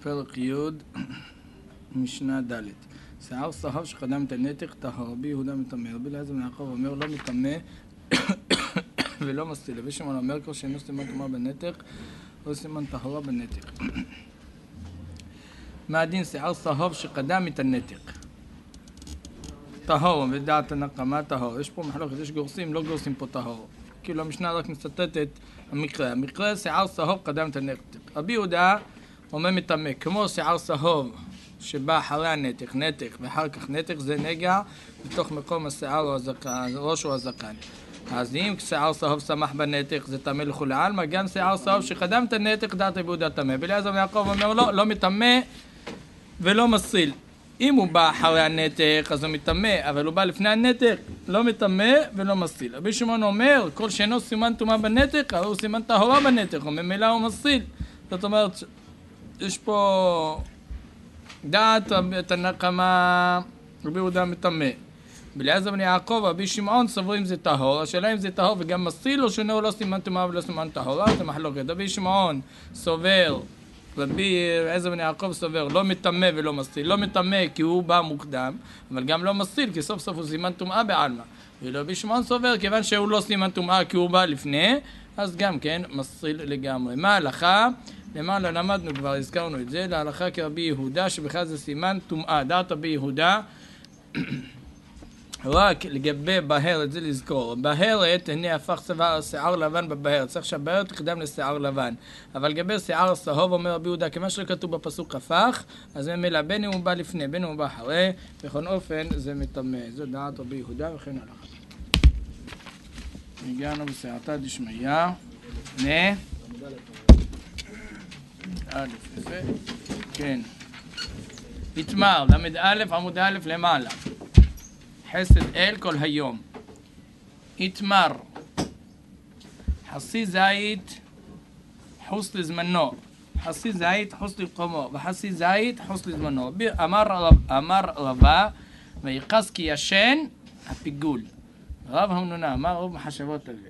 פרק י' משנה ד' שיער סהב שקדם את הנתק טהר. רבי יהודה מטמא. רבי אליעזר בן יעקב אומר לא מטמא ולא מסתיר. רבי שמעון אומר כל שאינו סימן טומאה בנתק או סימן טהרה בנתק. מה הדין שיער סהב שקדם את הנתק? טהור, ודעת הנקמה טהור. יש פה מחלוקת, יש גורסים, לא גורסים פה טהור. כאילו המשנה רק מצטטת המקרה. המקרה שיער סהב קדם את הנתק. רבי יהודה אומר מטמא, כמו שיער סהב שבא אחרי הנתק, נתק ואחר כך נתק, זה נגע בתוך מקום השיער או הזקן, ראש או הזקן. אז אם שיער סהב שמח בנתק זה טמא לכולי עלמא, גם שיער סהב שקדם את הנתק דעת רבי יהודה טמא. אליעזר בן יעקב אומר לא מטמא ולא מסיל. אם הוא בא אחרי הנתק אז הוא מטמא, אבל הוא בא לפני הנתק, לא מטמא ולא מסיל. רבי שמעון אומר, כל שאינו סימן טומאה בנתק, אבל הוא סימן טהרה בנתק, וממילא הוא מסיל. זאת אומרת, יש פה דעת את הנקמה, רבי יהודה מטמא. אליעזר בן יעקב, רבי שמעון סוברים זה טהור. השאלה אם זה טהור וגם מסיל, או שאינו לא סימן טומאה ולא סימן טהרה, זה מחלוקת. רבי שמעון סובר, רבי אליעזר בן יעקב סובר, לא מטמא ולא מסיל. לא מטמא כי הוא בא מוקדם, אבל גם לא מסיל כי סוף סוף הוא סימן טומאה בעלמא. ורבי שמעון סובר, כיוון שהוא לא סימן טומאה כי הוא בא לפני, אז גם כן מסיל לגמרי. מה ההלכה? למעלה למדנו כבר, הזכרנו את זה, להלכה כרבי יהודה שבכלל זה סימן טומאה. דעת רבי יהודה רק לגבי בהרת, זה לזכור, בהרת, הנה הפך שיער לבן בבהרת, צריך שהבהרת תקדם לשיער לבן, אבל לגבי שיער סהוב אומר רבי יהודה, כמה שכתוב בפסוק הפך, אז ממילא בין אם הוא בא לפני, בין אם הוא בא אחרי, בכל אופן זה מטמא. זו דעת רבי יהודה וכן הלכה. הגענו בסייעתא דשמיא, כן, יתמר, למד א' עמוד א' למעלה, חסד אל כל היום. יתמר, חסי זית חוס לזמנו, חסי זית חוס למקומו, וחסי זית חוס לזמנו. אמר רבה ויחס כי ישן הפיגול. רב המנונה, מה רוב מחשבות על זה?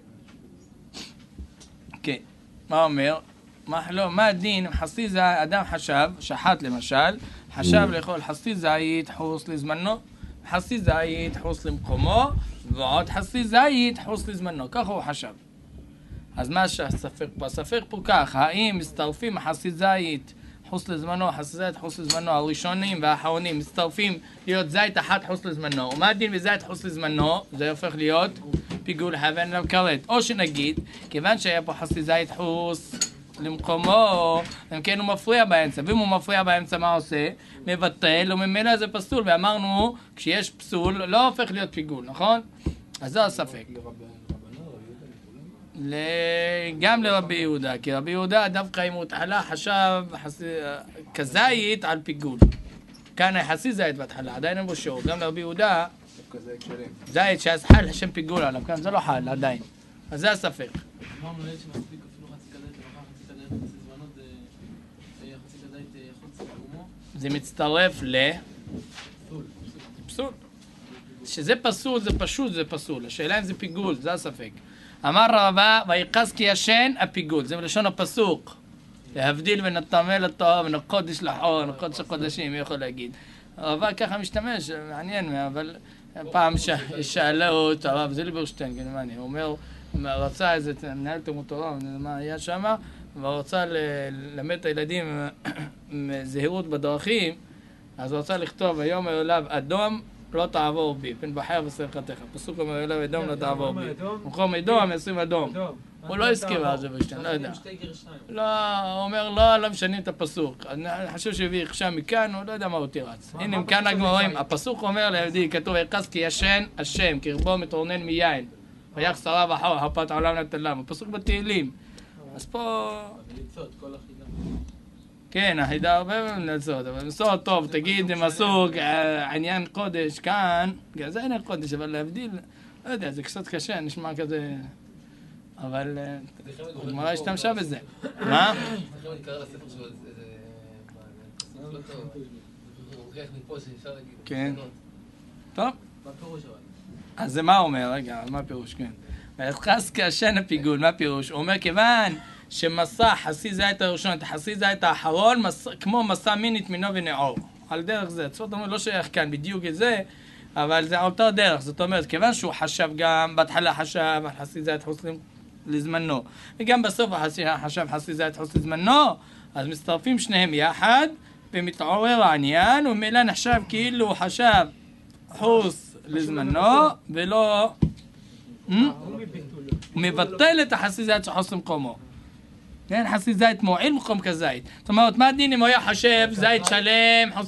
כן, מה אומר? מה הדין? חסי זית, אדם חשב, שחט למשל, חשב לאכול חסי זית חוס לזמנו, חסי זית חוס למקומו, ועוד חסי זית חוס לזמנו, ככה הוא חשב. אז מה שהספק פה? הספק פה כך, האם מצטרפים חסי זית חוס לזמנו, חסי זית חוס לזמנו, הראשונים והאחרונים מצטרפים להיות זית אחת חוס לזמנו, ומה הדין בזית חוס לזמנו? זה הופך להיות פיגול הבן למכרת. או שנגיד, כיוון שהיה פה חסי זית חוס למקומו, אם כן הוא מפריע באמצע, ואם הוא מפריע באמצע מה עושה? מבטל, וממילא זה פסול, ואמרנו כשיש פסול לא הופך להיות פיגול, נכון? אז זה הספק. גם לרבי יהודה, כי רבי יהודה דווקא אם הוא התחלה חשב כזית על פיגול, כאן היחסי זית בהתחלה, עדיין אין בו שיעור. גם לרבי יהודה זית שאז חל השם פיגול עליו, כאן זה לא חל עדיין, אז זה הספק. זה מצטרף פסול. שזה פסול זה פשוט, זה פסול. השאלה אם זה פיגול, זה הספק. אמר רבה ויחס כי ישן הפיגול, זה מלשון הפסוק, להבדיל בין הטמא לטהור, בין הקודש לחול, הקודש הקודשים, מי יכול להגיד? רבה ככה משתמש, מעניין, אבל פעם שאלה אותו הרב זילברשטיין, הוא אומר, רצה איזה מנהל תלמוד תורה, מה היה שם, ורצה ללמד את הילדים זהירות בדרכים, אז הוא רצה לכתוב היום אליו אדום לא תעבור בי, פן בחר בסרחתך. פסוק אומר אליו אדום לא תעבור בי, במקום אדום ישים אדום. הוא לא הסכים על זה בשתיים, לא יודע. לא, הוא אומר לא משנים את הפסוק. אני חושב שהביא איכשה מכאן, הוא לא יודע מה הוא תירץ. הנה מכאן הגמורים, הפסוק אומר ליהודי, כתוב ויחס כי ישן השם, קרבו מתרונן מיין, ויחס הרב אחר, הרפת העולם נתן להם. הפסוק בתהילים. אז פה... כל החידה. כן, החידה הרבה מנצות, אבל מסורת טוב, תגיד מסוג, עניין קודש כאן, זה עניין קודש, אבל להבדיל, לא יודע, זה קצת קשה, נשמע כזה, אבל הגמרא השתמשה בזה. מה? אני קרא לספר שלו איזה... לא טוב, הוא לוקח מפה שאפשר להגיד. כן. טוב. מה פירוש אבל? אז זה מה אומר? רגע, מה פירוש? כן. ויחס כעשן הפיגול, מה פירוש? הוא אומר, כיוון שמסע חסי זית הראשון, את החסי זית האחרון, כמו מסע מינית מינו ונעור. על דרך זה, זאת אומרת, לא שייך כאן בדיוק את זה, אבל זה אותו דרך. זאת אומרת, כיוון שהוא חשב גם, בהתחלה חשב חסי זית חוץ לזמנו, וגם בסוף חשב חסי זית חוץ לזמנו, אז מצטרפים שניהם יחד, ומתעורר העניין, ומילא נחשב כאילו הוא חשב חוץ לזמנו, ולא... הוא מבטל את החסי זית שחוץ למקומו. כן, חסי זית מועיל מקום כזית. זאת אומרת, מה הדין אם הוא היה חשב זית שלם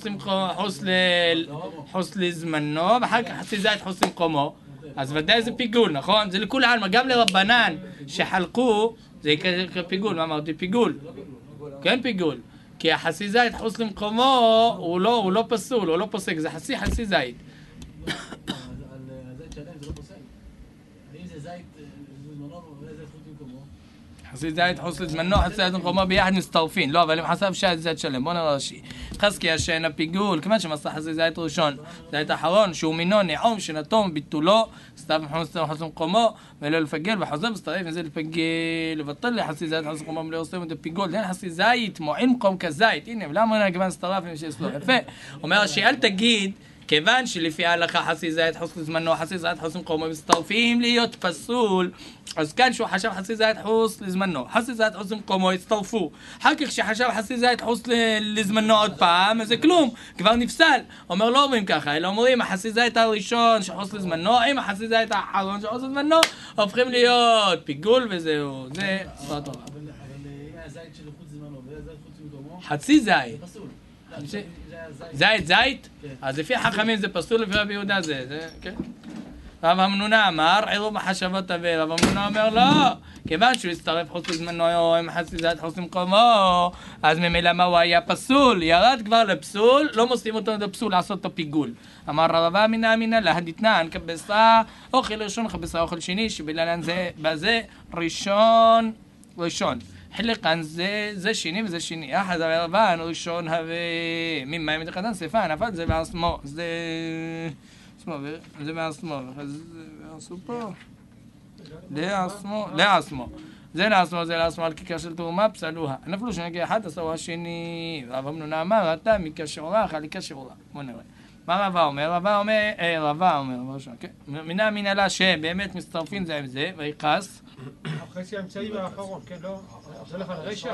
חוץ לזמנו, ואחר כך חסי זית חוץ למקומו, אז ודאי זה פיגול, נכון? זה לכול העלמא, גם לרבנן שחלקו, זה פיגול, מה אמרתי? פיגול. כן, פיגול. כי החסי זית חוץ למקומו הוא לא פסול, הוא לא פוסק, זה חסי זית. על זית שלם זה לא פוסק. אם זה זית לזמנו ואיזה זית חוץ למקומו? חסי זית חוץ לזמנו, חסי זית למקומו ביחד מצטרפים. לא, אבל אם חסב זית שלם, בוא נראה רש"י. חזקיה שאין הפיגול, כיוון שמסע חסי זית ראשון, זית אחרון, שהוא מינו נעום, שנתום ביטולו, סתיו חוץ למקומו, ולא לפגל, וחוזר מצטרף מזה לפגל, לבטל לחסי זית חוץ למקומו, ולא עושים את הפיגול. אין חסי זית, מועיל מקום כזית. הנה, למה כיוון סתרף עם שיש לו? יפה. אומר רש"י, אל תגיד, כיוון שלפי ההלכה חסי זית חוץ לזמנו, חסי זית חוץ למקומו, מצטרפים להיות פסול, אז כאן שהוא חשב חסי זית חוץ לזמנו, חסי זית חוץ למקומו, הצטרפו. אחר כך שחשב חסי זית חוץ לזמנו עוד פעם, אז זה כלום, כבר נפסל. אומר לא אומרים ככה, אלא אומרים החסי זית הראשון שחוץ לזמנו, עם החסי זית האחרון שחוץ לזמנו, הופכים להיות פיגול וזהו, זה שפת תורה. אבל אם הזית של חוץ לזמנו והזית חוץ למקומו, חצי זית. זה פסול. זית? אז לפי חכמים זה פסול, לפי רבי יהודה זה, כן. רב המנונה אמר, עירו מחשבות אבי, רב המנונה אומר לא, כיוון שהוא הצטרף חוץ לזמנו, עם חצי זית חוץ למקומו, אז ממילא מה הוא היה פסול, ירד כבר לפסול, לא מוסיפים אותו לפסול לעשות את הפיגול. אמר רבא אמינא להדיתנן, כבשה אוכל ראשון, כבשה אוכל שני, שבגללן זה בזה ראשון. חלקן זה שני וזה שני. אחד הרבן ראשון הווה ממים מתחתן ספן, אבל זה בעצמו, זה בעצמו, עשו פה, זה לעצמו על כיכר של תרומה, פסלוה. נפלו שנגיע אחד, עשו השני. רב אמנונה אמר, אתה מקשר לך, לקשר לך. בוא נראה. מה רבא אומר? רבא אומר, מינה מנהלה שבאמת מצטרפים זה עם זה, ויחס. החצי האמצעי והאחרון, כן, לא? זה לך לרשע?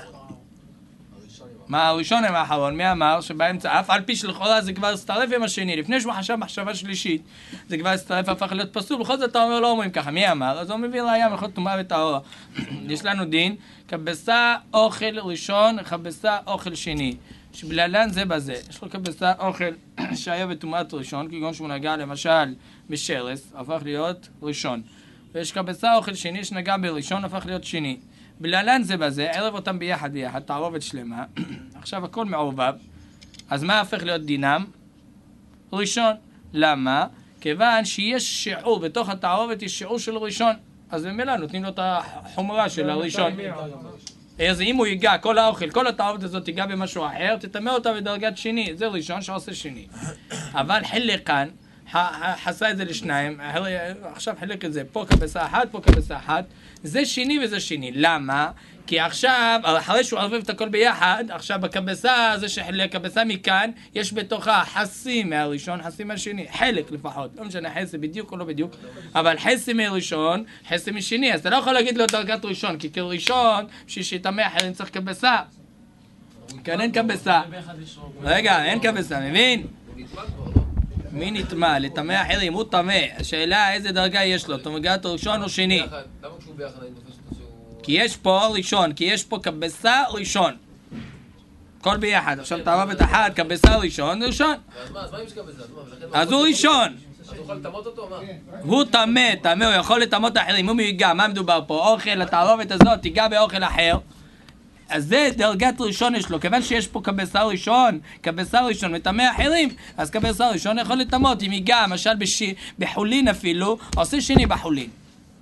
מה הראשון עם האחרון? מי אמר שבאמצע, אף על פי שלכאורה זה כבר הצטרף עם השני, לפני שהוא חשב מחשבה שלישית, זה כבר הצטרף, הפך להיות פסול, בכל זאת אתה אומר לא אומרים ככה, מי אמר? אז הוא מביא ראיה מלכות טומאה וטהורה. יש לנו דין, כבשה אוכל ראשון, כבשה אוכל שני. שבגללן זה בזה, יש לו כבשה אוכל שהיה בטומאת ראשון, כגון שהוא נגע למשל בשרס, הפך להיות ראשון. ויש כבשה אוכל שני שנגע בראשון, הפך להיות שני. בגללן זה בזה, ערב אותם ביחד, תערובת שלמה. עכשיו הכל מעורבב. אז מה הפך להיות דינם? ראשון. למה? כיוון שיש שיעור, בתוך התערובת יש שיעור של ראשון. אז במילא נותנים לו את החומרה של הראשון. אז אם הוא ייגע, כל האוכל, כל התערובת הזאת ייגע במשהו אחר, תטמא אותה בדרגת שני. זה ראשון שעושה שני. אבל חלק כאן, חסה את זה לשניים, עכשיו חלק את זה, פה כבשה אחת, פה כבשה אחת, זה שני וזה שני. למה? כי עכשיו, אחרי שהוא ערבב את הכל ביחד, עכשיו בכבשה, זה שחלק כבשה מכאן, יש בתוכה חסי מהראשון, חסי מהשני, חלק לפחות, לא משנה חסי בדיוק או לא בדיוק, אבל חסי מהראשון, חסי משני, אז אתה לא יכול להגיד לו דרגת ראשון, כי כראשון, בשביל שיטמא אחרים צריך כבשה. כאן אין כבשה. רגע, אין כבשה, מבין? מי נטמא? לטמא אחרים, הוא טמא. השאלה איזה דרגה יש לו, תומגת ראשון או שני? למה כשהוא ביחד אני תופס אותו שהוא... כי יש פה ראשון, כי יש פה כבשה ראשון. כל ביחד, עכשיו תערובת אחת, כבשה ראשון. אז מה אם יש כבשה? אז הוא ראשון. אז הוא יכול לטמא אותו? מה? הוא טמא, הוא יכול לטמא את האחרים, הוא ייגע, מה מדובר פה? אוכל, התערובת הזאת, ייגע באוכל אחר. אז זה דרגת ראשון יש לו, כיוון שיש פה כבשה ראשון מטמא אחרים, אז כבשה ראשון יכול לטמאות, אם ייגע, למשל בחולין אפילו, עושה שני בחולין.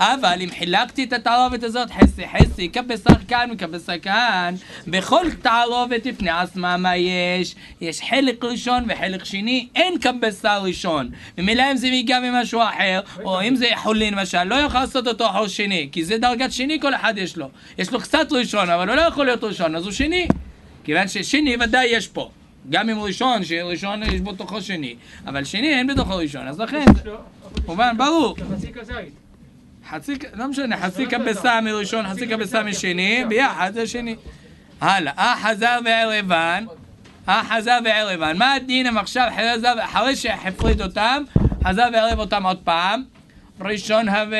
אבל אם חילקתי את התערובת הזאת חצי חצי, כבשר כאן וכבשר כאן, בכל תערובת לפני עצמה מה יש? יש חלק ראשון וחלק שני, אין כבשר ראשון. ומילא אם זה מגיע ממשהו אחר, או אם זה חולין למשל, לא יכול לעשות אותו אחר שני, כי זה דרגת שני כל אחד יש לו. יש לו קצת ראשון, אבל הוא לא יכול להיות ראשון, אז הוא שני. כיוון ששני ודאי יש פה. גם אם הוא ראשון, שראשון יש בו תוכו שני, אבל שני אין בתוכו ראשון, אז לכן, מובן, ברור. חצי, לא משנה, חצי כבשה מראשון, חצי כבשה משני, ביחד זה שני. הלאה, חזר וערבן, חזר וערבן. מה הדין הם עכשיו, אחרי שהפריד אותם, חזר וערב אותם עוד פעם. ראשון הווה,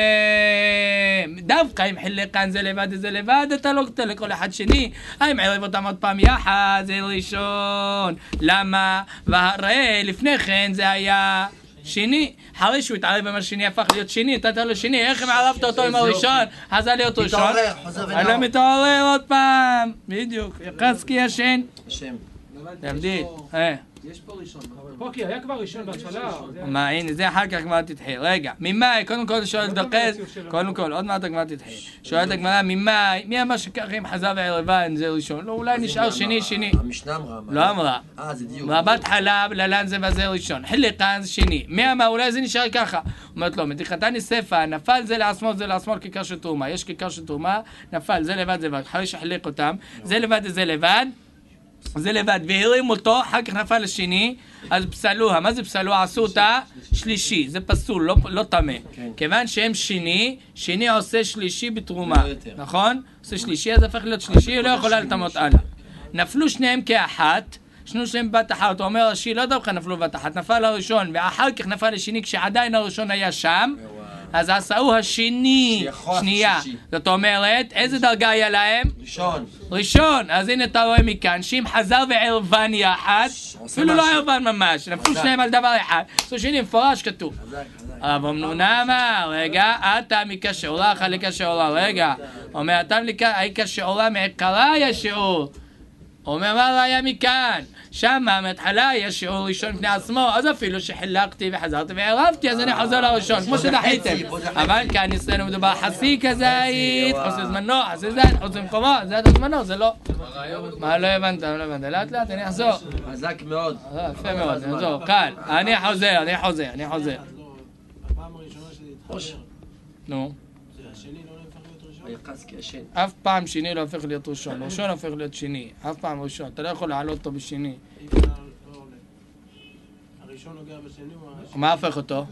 דווקא אם חילקן זה לבד זה לבד, אתה לא קטע לכל אחד שני. אם ערב אותם עוד פעם יחד, זה ראשון. למה? והרי לפני כן זה היה שני. אחרי שהוא התערב עם השני הפך להיות שני, אתה לו שני, איך אם ערבת אותו עם הראשון? חזר להיות ראשון. מתעורר, חוזר ונאור. אלא מתעורר עוד פעם. בדיוק, יחס כי ישן. השם. תבדיל. יש פה ראשון. פה כי היה כבר ראשון בהתחלה. מה, הנה, זה אחר כך כבר תתחיל. רגע, ממאי, קודם כל שואל דוחז, קודם כל, עוד מעט כבר תתחיל. שואלת הגמרא, ממאי, מי אמר שככה אם חזר וערבן זה ראשון? לא, אולי נשאר שני. המשנה אמרה. לא אמרה. זה דיוק. מבט חלב, ללן זה וזה ראשון. חילקן זה שני. מי אמר, אולי זה נשאר ככה. אומרת לו, מתיחתני ספר, נפל זה לעצמו, זה לעצמו כיכר של תרומה. יש כיכר של תרומה, נפל, זה לבד, זה לבד. אחרי שחילק אותם, זה לבד, זה לבד. זה לבד, והרים אותו, אחר כך נפל לשני, אז פסלוה. מה זה פסלוה? עשו אותה שלישי, זה פסול, לא טמא. כיוון שהם שני עושה שלישי בתרומה, נכון? עושה שלישי, אז הפך להיות שלישי, הוא לא יכולה לטמות הלאה. נפלו שניהם כאחת, שניהם בת אחת, הוא אומר רש"י, לא דווקא נפלו בת אחת, נפל הראשון, ואחר כך נפל לשני, כשעדיין הראשון היה שם, אז עשהו השני, שנייה. זאת אומרת, איזה דרגה היה להם? ראשון. אז הנה אתה רואה מכאן, שאם חזר וערבן יחד, אפילו לא ערבן ממש, נפלו שניהם על דבר אחד, זו שני מפורש כתוב. רב אמנונה אמר, רגע, אתה מקשעורה, חלק קשעורה, רגע. אומר, אתה מקשעורה מעיקרה היה שיעור. אומר, מה היה מכאן? שמה מההתחלה יש שיעור ראשון לפני עצמו, אז אפילו שחילקתי וחזרתי וערבתי, אז אני חוזר לראשון, כמו שדחיתם. אבל כאן אצלנו מדובר חסי כזית, חוסר זמנו, חסי זית, חוסר מקומו, זה עד הזמנו, זה לא. מה, לא הבנת, לאט לאט, אני אחזור. חזק מאוד. יפה מאוד, אני אחזור, קל. אני חוזר. הפעם הראשונה שלי התחבר. נו. השני לא נהפך להיות ראשון? היחס כשן. אף פעם שני לא הופך להיות ראשון, ראשון הופך להיות שני, אף פעם ראשון, אתה לא יכול להעלות אותו בשני. הראשון נוגע בשני או השני? מה הופך אותו?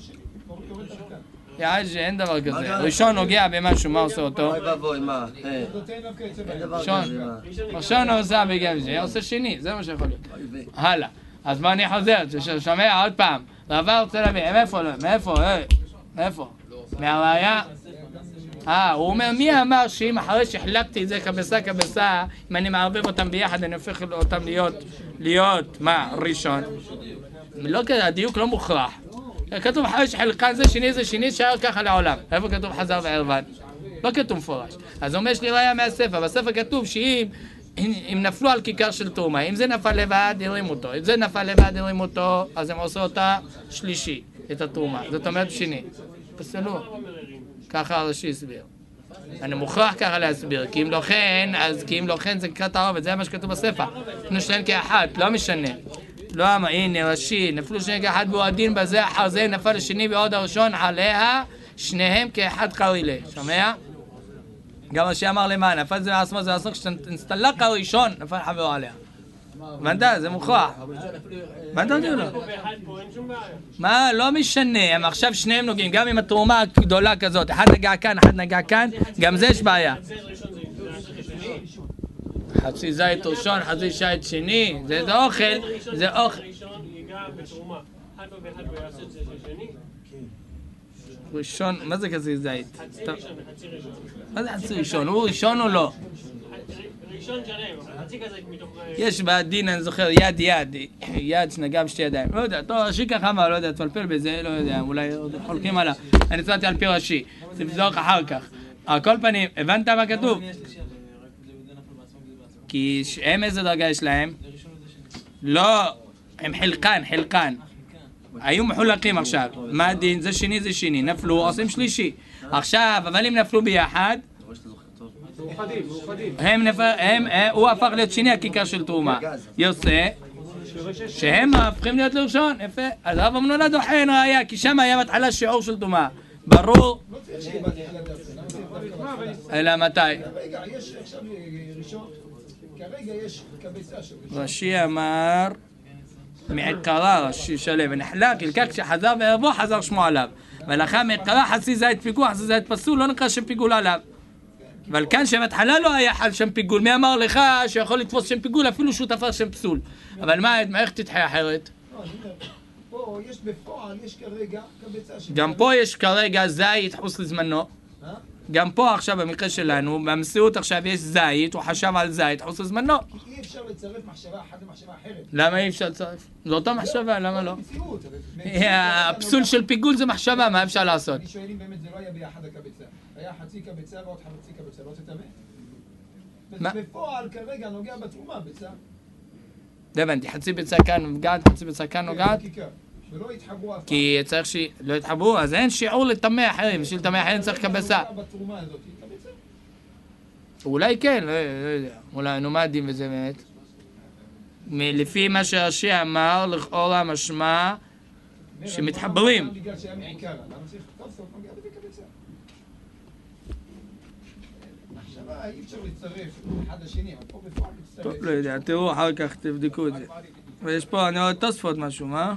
אין דבר כזה, ראשון נוגע במשהו, מה עושה אותו? אוי ואבוי, מה? אין דבר כזה, מה? ראשון עושה בגלל זה, עושה שני, זה מה שיכול להיות. הלאה, אז מה אני חוזר, ששמע עוד פעם, רבה רוצה להביא, מאיפה? מהראיה? הוא אומר, מי אמר שאם אחרי שחילקתי את זה כבשה, אם אני מערבב אותם ביחד, אני הופך אותם להיות, מה, ראשון? לא כזה, הדיוק לא מוכרח. כתוב אחרי שחילקן זה שני, שער ככה לעולם. איפה כתוב חזר וערבן? לא כתוב מפורש. אז אומר, יש לי ראיה מהספר, בספר כתוב שאם נפלו על כיכר של תרומה, אם זה נפל לבד, ירים אותו. אם זה נפל לבד, ירים אותו, אז הם עושים אותה שלישי, את התרומה. זאת אומרת שני. פסלו. ככה הרש"י הסביר. אני מוכרח ככה להסביר, כי אם לא כן זה נקרא תערובת, זה מה שכתוב בספר. נפלו שניהם כאחת, לא משנה. לא אמר, הנה רש"י, נפלו שניהם כאחת והוא הדין בזה, אחר זה נפל לשני ועוד הראשון עליה, שניהם כאחד חרילה. שומע? גם רש"י אמר למה, נפל זה לעצמו, זה לעצמו, כשנסתלק הראשון, נפל חברו עליה. הבנת? זה מוכרח. הבנת אותי או לא? מה? לא משנה, הם עכשיו שניהם נוגעים, גם עם התרומה הגדולה כזאת, אחד נגע כאן, גם זה יש בעיה. חצי זית ראשון, חצי זית שני, זה אוכל, זה אוכל. ראשון, מה זה כזה זית? מה זה חצי ראשון? הוא ראשון או לא? ראשון שלם, אבל חצי כזה מתוך... יש בדין, אני זוכר, יד שנגע בשתי ידיים. לא יודע, טוב, רש"י ככה אמר, לא יודע, תפלפל בזה, לא יודע, אולי חולקים עליו. אני צאתי על פי רש"י, זה בזוך אחר כך. על כל פנים, הבנת מה כתוב? כי הם איזה דרגה יש להם? לא, הם חלקן. היו מחולקים עכשיו. מה הדין? זה שני, נפלו, עושים שלישי. עכשיו, אבל אם נפלו ביחד, מאוחדים. הוא הפך להיות שני הכיכר של תרומה. יוצא, שהם הפכים להיות לראשון, יפה. אז רב אמנונה דוחה אין ראיה, כי שם היה בהתחלה שיעור של תרומה. ברור. אלא מתי? רגע, יש עכשיו ראשון, כרגע יש קבצה של ראשון. רש"י אמר, מעיקרה רש"י שלם, ונחלק, ילקח כשחזר וערבו חזר שמו עליו. ולאחר מעיקרה חצי זית פיגול, חצי זית פסול, לא נקרא שם פיגול עליו. אבל כאן שבהתחלה לא היה חל שם פיגול, מי אמר לך שיכול לתפוס שם פיגול אפילו שהוא תפס שם פסול? אבל מה, איך תדחה אחרת? פה יש בפועל, יש כרגע קבצה של... גם פה יש כרגע זית חוץ לזמנו. גם פה עכשיו במקרה שלנו, במציאות עכשיו יש זית, הוא חשב על זית חוץ לזמנו. כי אי אפשר לצרף מחשבה אחת למחשבה אחרת. למה אי אפשר לצרף? זו אותה מחשבה, למה לא? במציאות. הפסול של פיגול זה מחשבה, מה אפשר לעשות? אני שואל אם באמת זה לא היה ביחד הקבצה. היה חצי קבצה ועוד חצי קבצה, לא תטמא? בפועל כרגע נוגע בתרומה, ביצה. לא הבנתי, חצי ביצה כאן נוגעת, חצי ביצה כאן נוגעת? ולא יתחברו אף פעם. כי צריך שלא יתחברו, אז אין שיעור לטמא אחרים, בשביל לטמא אחרים צריך קבצה. בתרומה הזאת, קבצה. אולי כן, לא יודע, אולי נו מה הדין בזה באמת? לפי מה שרש"י אמר, לכאורה משמע שמתחברים. בגלל שהיה מעיקרה, למה צריך תוספות נוגע בקבצה? מחשבה אי אפשר לצרף אחד לשני, אבל פה בפועל מצטרף. טוב, לא יודע, תראו אחר כך, תבדקו את זה. ויש פה, אני רואה תוספות משהו, מה?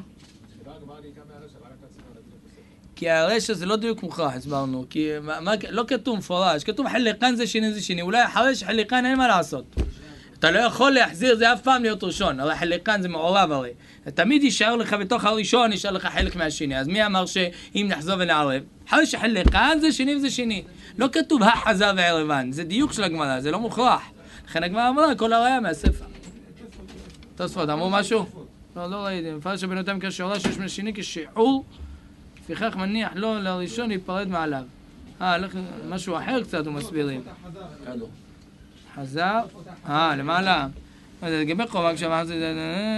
כי הרשע זה לא דיוק מוכרח, הסברנו, כי לא כתוב מפורש, כתוב חליקן זה שני זה שני, אולי אחרי שחליקן אין מה לעשות. אתה לא יכול להחזיר זה אף פעם להיות ראשון, הרי חליקן זה מעורב הרי. תמיד יישאר לך בתוך הראשון, יישאר לך חלק מהשני, אז מי אמר שאם נחזור ונערב? אחרי שחליקן זה שני וזה שני. לא כתוב החזר וערבן, זה דיוק של הגמרא, זה לא מוכרח. לכן הגמרא אמרה כל הראיה מהספר. תוספות, אמרו משהו? לא ראיתי, מפרש שבנותם כשעורה שיש מהשני כשיעור, לפיכך מניח לו לראשון להיפרד מעליו. משהו אחר קצת הוא מסבירים. חזר, למעלה. לגבי חובה כשאמרת את זה,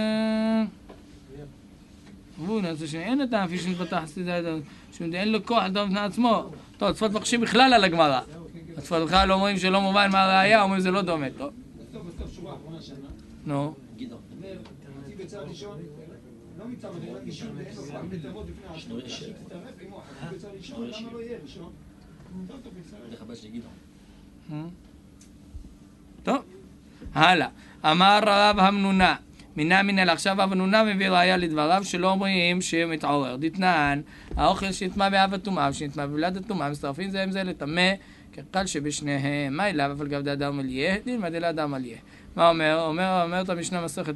והוא נעשה שאין את האפי שנפתח שאין לו כוח לדבר בפני עצמו. טוב, צפת מחשים בכלל על הגמרא. הצפת בכלל לא אומרים שלא מובן מה הראייה, אומרים זה לא דומה. טוב. בסוף שורה האחרונה שנה. נו. חצי ביצה ראשון, לא מצא מדהים, אישון ואין לו פעם בתרבות בפני עצמו. תצטרף עמו, חצי ביצה ראשון, למה לא יהיה ראשון? טוב, הלאה. אמר רב המנונה, מינה מנהל, עכשיו רב המנונה מביא ראיה לדבריו שלא אומרים שמתעורר. דתנן, האוכל שנטמא באב הטומאה ושנטמא בבלד הטומאה, מצטרפים זה עם זה לטמא, כקל שבשניהם. מה אליו, אבל גב דאדר מליה, דילמא דלאדר מליה. מה אומר? אומרת המשנה מסכת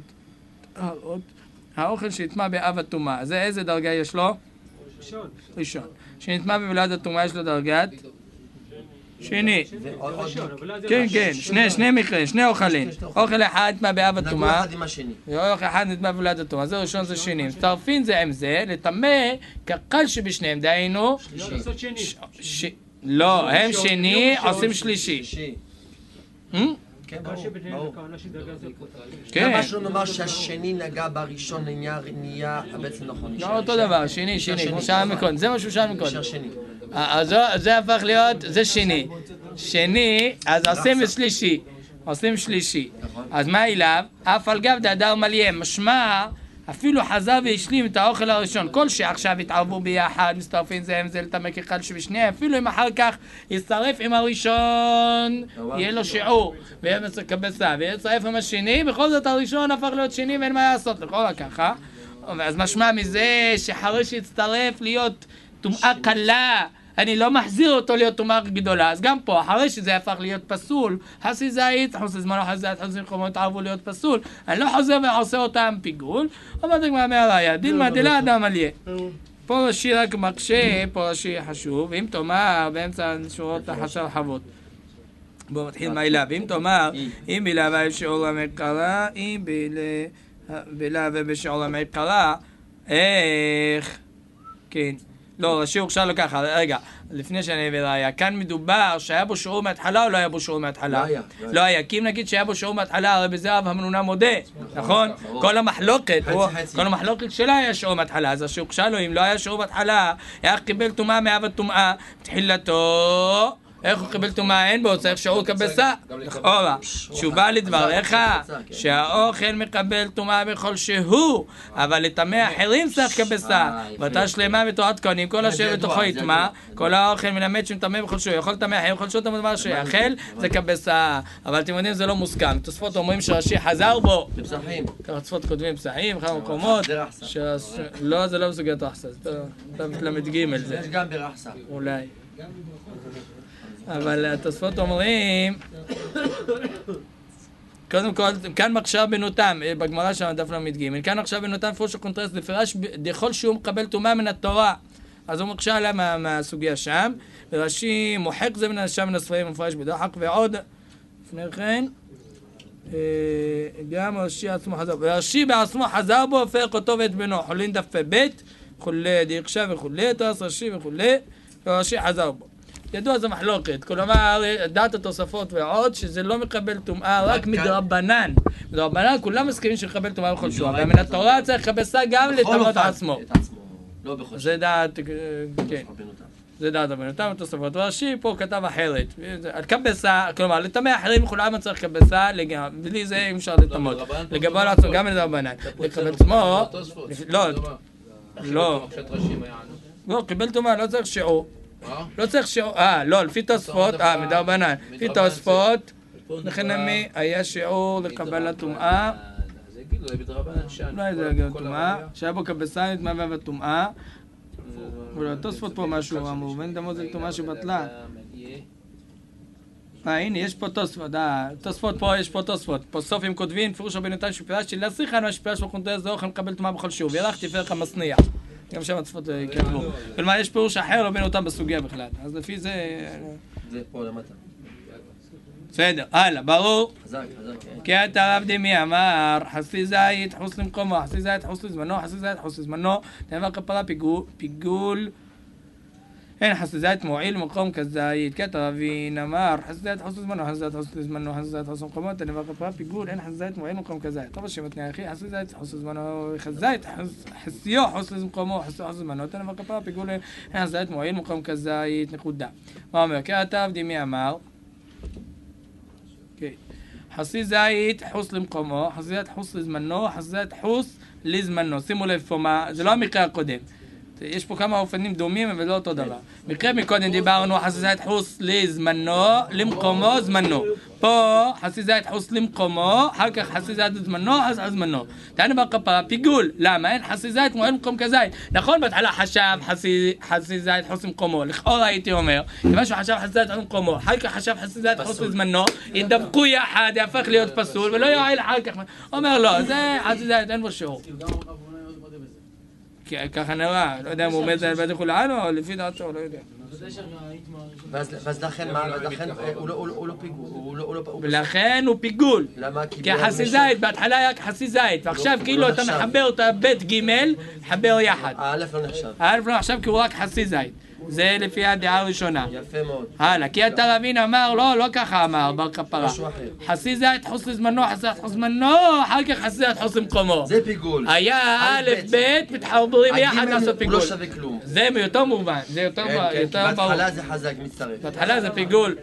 האוכל שנטמא באב הטומאה, זה איזה דרגה יש לו? ראשון. שנטמא בבלד הטומאה יש לו דרגת? שני. כן, שני מקרים, שני אוכלים. אוכל אחד נטמא באב הטומאה, ואוכל אחד נטמא בבלד הטומאה, זה ראשון זה שני. מצטרפים זה עם זה, לטמא כקל שבשניהם, דהיינו? לא, הם שני, עושים שלישי. כן, ברור. כן. למה שלא נאמר שהשני נגע בראשון נהיה בעצם נכון. לא אותו דבר, שני, כמו שעה מקודם, זה מה שהוא שעה מקודם. אז זה הפך להיות, זה שני. שני, אז עושים שלישי. אז מה אליו? אף על גב דאדר מליה, משמע, אפילו חזר והשלים את האוכל הראשון. כל שעכשיו התערבו ביחד, מצטרפים זה עם זה לטמא כקל שבשניהם, אפילו אם אחר כך יצטרף עם הראשון, יהיה לו שיעור, ויהיה קבצה, ויצטרף עם השני, בכל זאת הראשון הפך להיות שני ואין מה לעשות, לכל ככה. אז משמע מזה שאחרי שיצטרף להיות טומאה קלה, אני לא מחזיר אותו להיות טומאה גדולה, אז גם פה, אחרי שזה הפך להיות פסול, חסי זית, חוסי זמנו חסי זית, חוסי חומות התערבו להיות פסול, אני לא חוזר ועושה אותם פיגול, אמרתי כבר מהראיה, דילמא דלאדר מליה. פה רש"י רק מקשה, פה רש"י חשוב, ואם תאמר באמצע שורות החסר חוות. בואו מתחיל מה אליו, אם תאמר, אם בלהבה בשיעור המקרה, אם בלהבה בשיעור המקרה, איך? כן. לא, רש"י הורשע לו ככה, רגע, לפני שאני אביא ראיה, כאן מדובר שהיה בו שיעור מההתחלה או לא היה בו שיעור מההתחלה? לא היה, כי אם נגיד שהיה בו שיעור מההתחלה, הרי בזה אב המנונה מודה, נכון? כל המחלוקת שלה היה שיעור מההתחלה, אז שהורשע לו, אם לא היה שיעור מההתחלה, איך קיבל טומאה מאב הטומאה, בתחילתו, איך הוא קיבל טומאה? אין בו, צריך שיעור כבשה. לכאורה, שהוא בא לדבריך שהאוכל מקבל טומאה בכל שהוא, אבל לטמא אחרים צריך כבשה. ואתה שלמה בתורת כהנים, כל אשר בתוכו יטמא, כל האוכל מלמד שמטמא בכל שהוא. יכול לטמא אחרים בכל שהוא, אתה מדבר שיאכל, זה כבשה. אבל אתם יודעים, זה לא מוסכם. תוספות אומרים שרש"י חזר בו. בפסחים. ככה תוספות כותבים פסחים, כמה מקומות. לא, זה לא בסוגיית רחסה, זה למד ג' זה. יש גם ברחסה. אולי. אבל התוספות אומרים, קודם כל, כאן מחשב בנותם, בגמרא שם דף למד ג', כאן מחשב בנותם פרוש הקונטרסט לפרש, דכל שהוא מקבל טומאה מן התורה. אז הוא מחשב עליה מהסוגיה שם, ורש"י מוחק זה מן השם מן הספרים מפרש בדוחק, ועוד לפני כן, גם רש"י עצמו חזר בו, ורש"י בעצמו חזר בו, הופך אותו ואת בנו, חולין דף ב', חולי דרקשה וכולי, תורס רש"י וכולי, ורש"י חזר בו. ידוע זה מחלוקת, כלומר, דעת התוספות ועוד, שזה לא מקבל טומאה רק מדרבנן. מדרבנן כולם מסכימים שמקבל טומאה בכל שהוא, אבל מן התורה צריך כבשה גם לטמאות עצמו. לא בכל זה דעת, כן. זה דעת רבנותם התוספות. ורש"י פה כתב אחרת. כבשה, כלומר, לטמא אחרים כולם צריך כבשה, בלי זה אי אפשר לטמאות. לגבי לעצמו, גם לדרבנן. לקבל עצמו, לא, קיבל טומאה, לא צריך שיעור. לא צריך שיעור, לא, לפי תוספות, מדרבנן, לפי תוספות, לכן היה שיעור לקבלת טומאה, לא זה יגיד טומאה, שהיה בו כבשה נטמא ואב הטומאה, אבל תוספות פה משהו אמרו, ואין דמו זה טומאה שבטלה. הנה, יש פה תוספות, תוספות פה, יש פה תוספות, פה סופים כותבים, פירוש רבנותם שפירש שלהסיך לנו שפירש בקונטרס זה אוכל מקבל טומאה בכל שיעור, וירח תפארך המסניח. גם שם הצפות כתבו. כלומר, יש פירוש אחר, לא בין אותם בסוגיה בכלל. אז לפי זה... זה פה למטה. בסדר, הלאה, ברור. חזק. כי אתה רב דמי אמר, חסי זית חוס למקומו, חסי זית חוס לזמנו, חסי זית חוס לזמנו, תנבר כפרה פיגול, אין חסי זית מועיל למקום כזית, כי אתה רבין אמר, חסי זית חוס לזמנו, חסי זית חוס לזמנו, חסי זית חוס למקומו, תנבר כפרה פיגול, אין חסי זית מועיל למקום כזית. טוב השמתני אחי, חסי זית חוס לזמנו, חסי זית חסיו חוס למקומו, חסיו חוס לזמנו, תנבר כפרה פיגול, אין חסי זית מועיל למקום כזית, נקודה. מה אומר? כי אתה רב דמי אמר, חסי זית חוס למקומו, חסי זית חוס לזמנו, חסי זית חוס לזמנו. שימו לב פה מה, זה לא המקרה הקודם. יש פה כמה אופנים דומים, אבל לא אותו דבר. מקרה מקודם דיברנו, חסי זית חוס לזמנו, למקומו, זמנו. פה, חסי זית חוס למקומו, אחר כך חסי זית זמנו, חסי זמנו. תענו בכפרה, פיגול. למה? אין חסי זית מועיל למקום כזית. נכון, בהתחלה חשב חסי זית חוס למקומו. לכאורה הייתי אומר, כיוון שהוא חשב חסי זית חוס למקומו, אחר כך חשב חסי זית חוס לזמנו, ידבקו יחד, יהפך להיות פסול, ולא יועיל אחר כך. אומר לא, זה חסי זית, אין בו שיעור. ככה נראה, לא יודע אם הוא עומד על בית לכולנו, או לפי דעתו, לא יודע. ואז לכן מה? הוא לא פיגול. ולכן הוא פיגול. למה? כי החסי זית, בהתחלה היה חסי זית, ועכשיו כאילו אתה מחבר אותה בית ג' מחבר יחד. האלף לא נחשב. האלף לא נחשב כי הוא רק חסי זית. זה לפי הדעה הראשונה. יפה מאוד. הלאה, כי אתה רבין אמר, לא ככה אמר, בר כפרה. משהו אחר. חסי זית חוס לזמנו, חסי זית חוס לזמנו, אחר כך חסי זית חוס למקומו. זה פיגול. היה א' ב' מתחברים יחד לעשות פיגול. הוא לא שווה כלום. זה יותר מובן, זה יותר ברור. בהתחלה זה חזק, מצטרף. בהתחלה זה פיגול.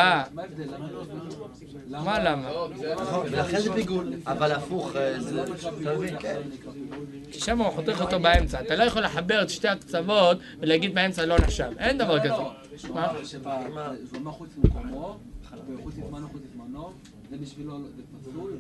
מה למה? ולכן זה פיגול, אבל הפוך, זה... אתה מבין? כן. כי שם הוא חותך אותו באמצע. אתה לא יכול לחבר את שתי הקצוות ולהגיד באמצע לא נחשב. אין דבר כזה. מה? זה אומר חוץ למקומו, וחוץ לזמנו, חוץ לזמנו, זה בשבילו פסול,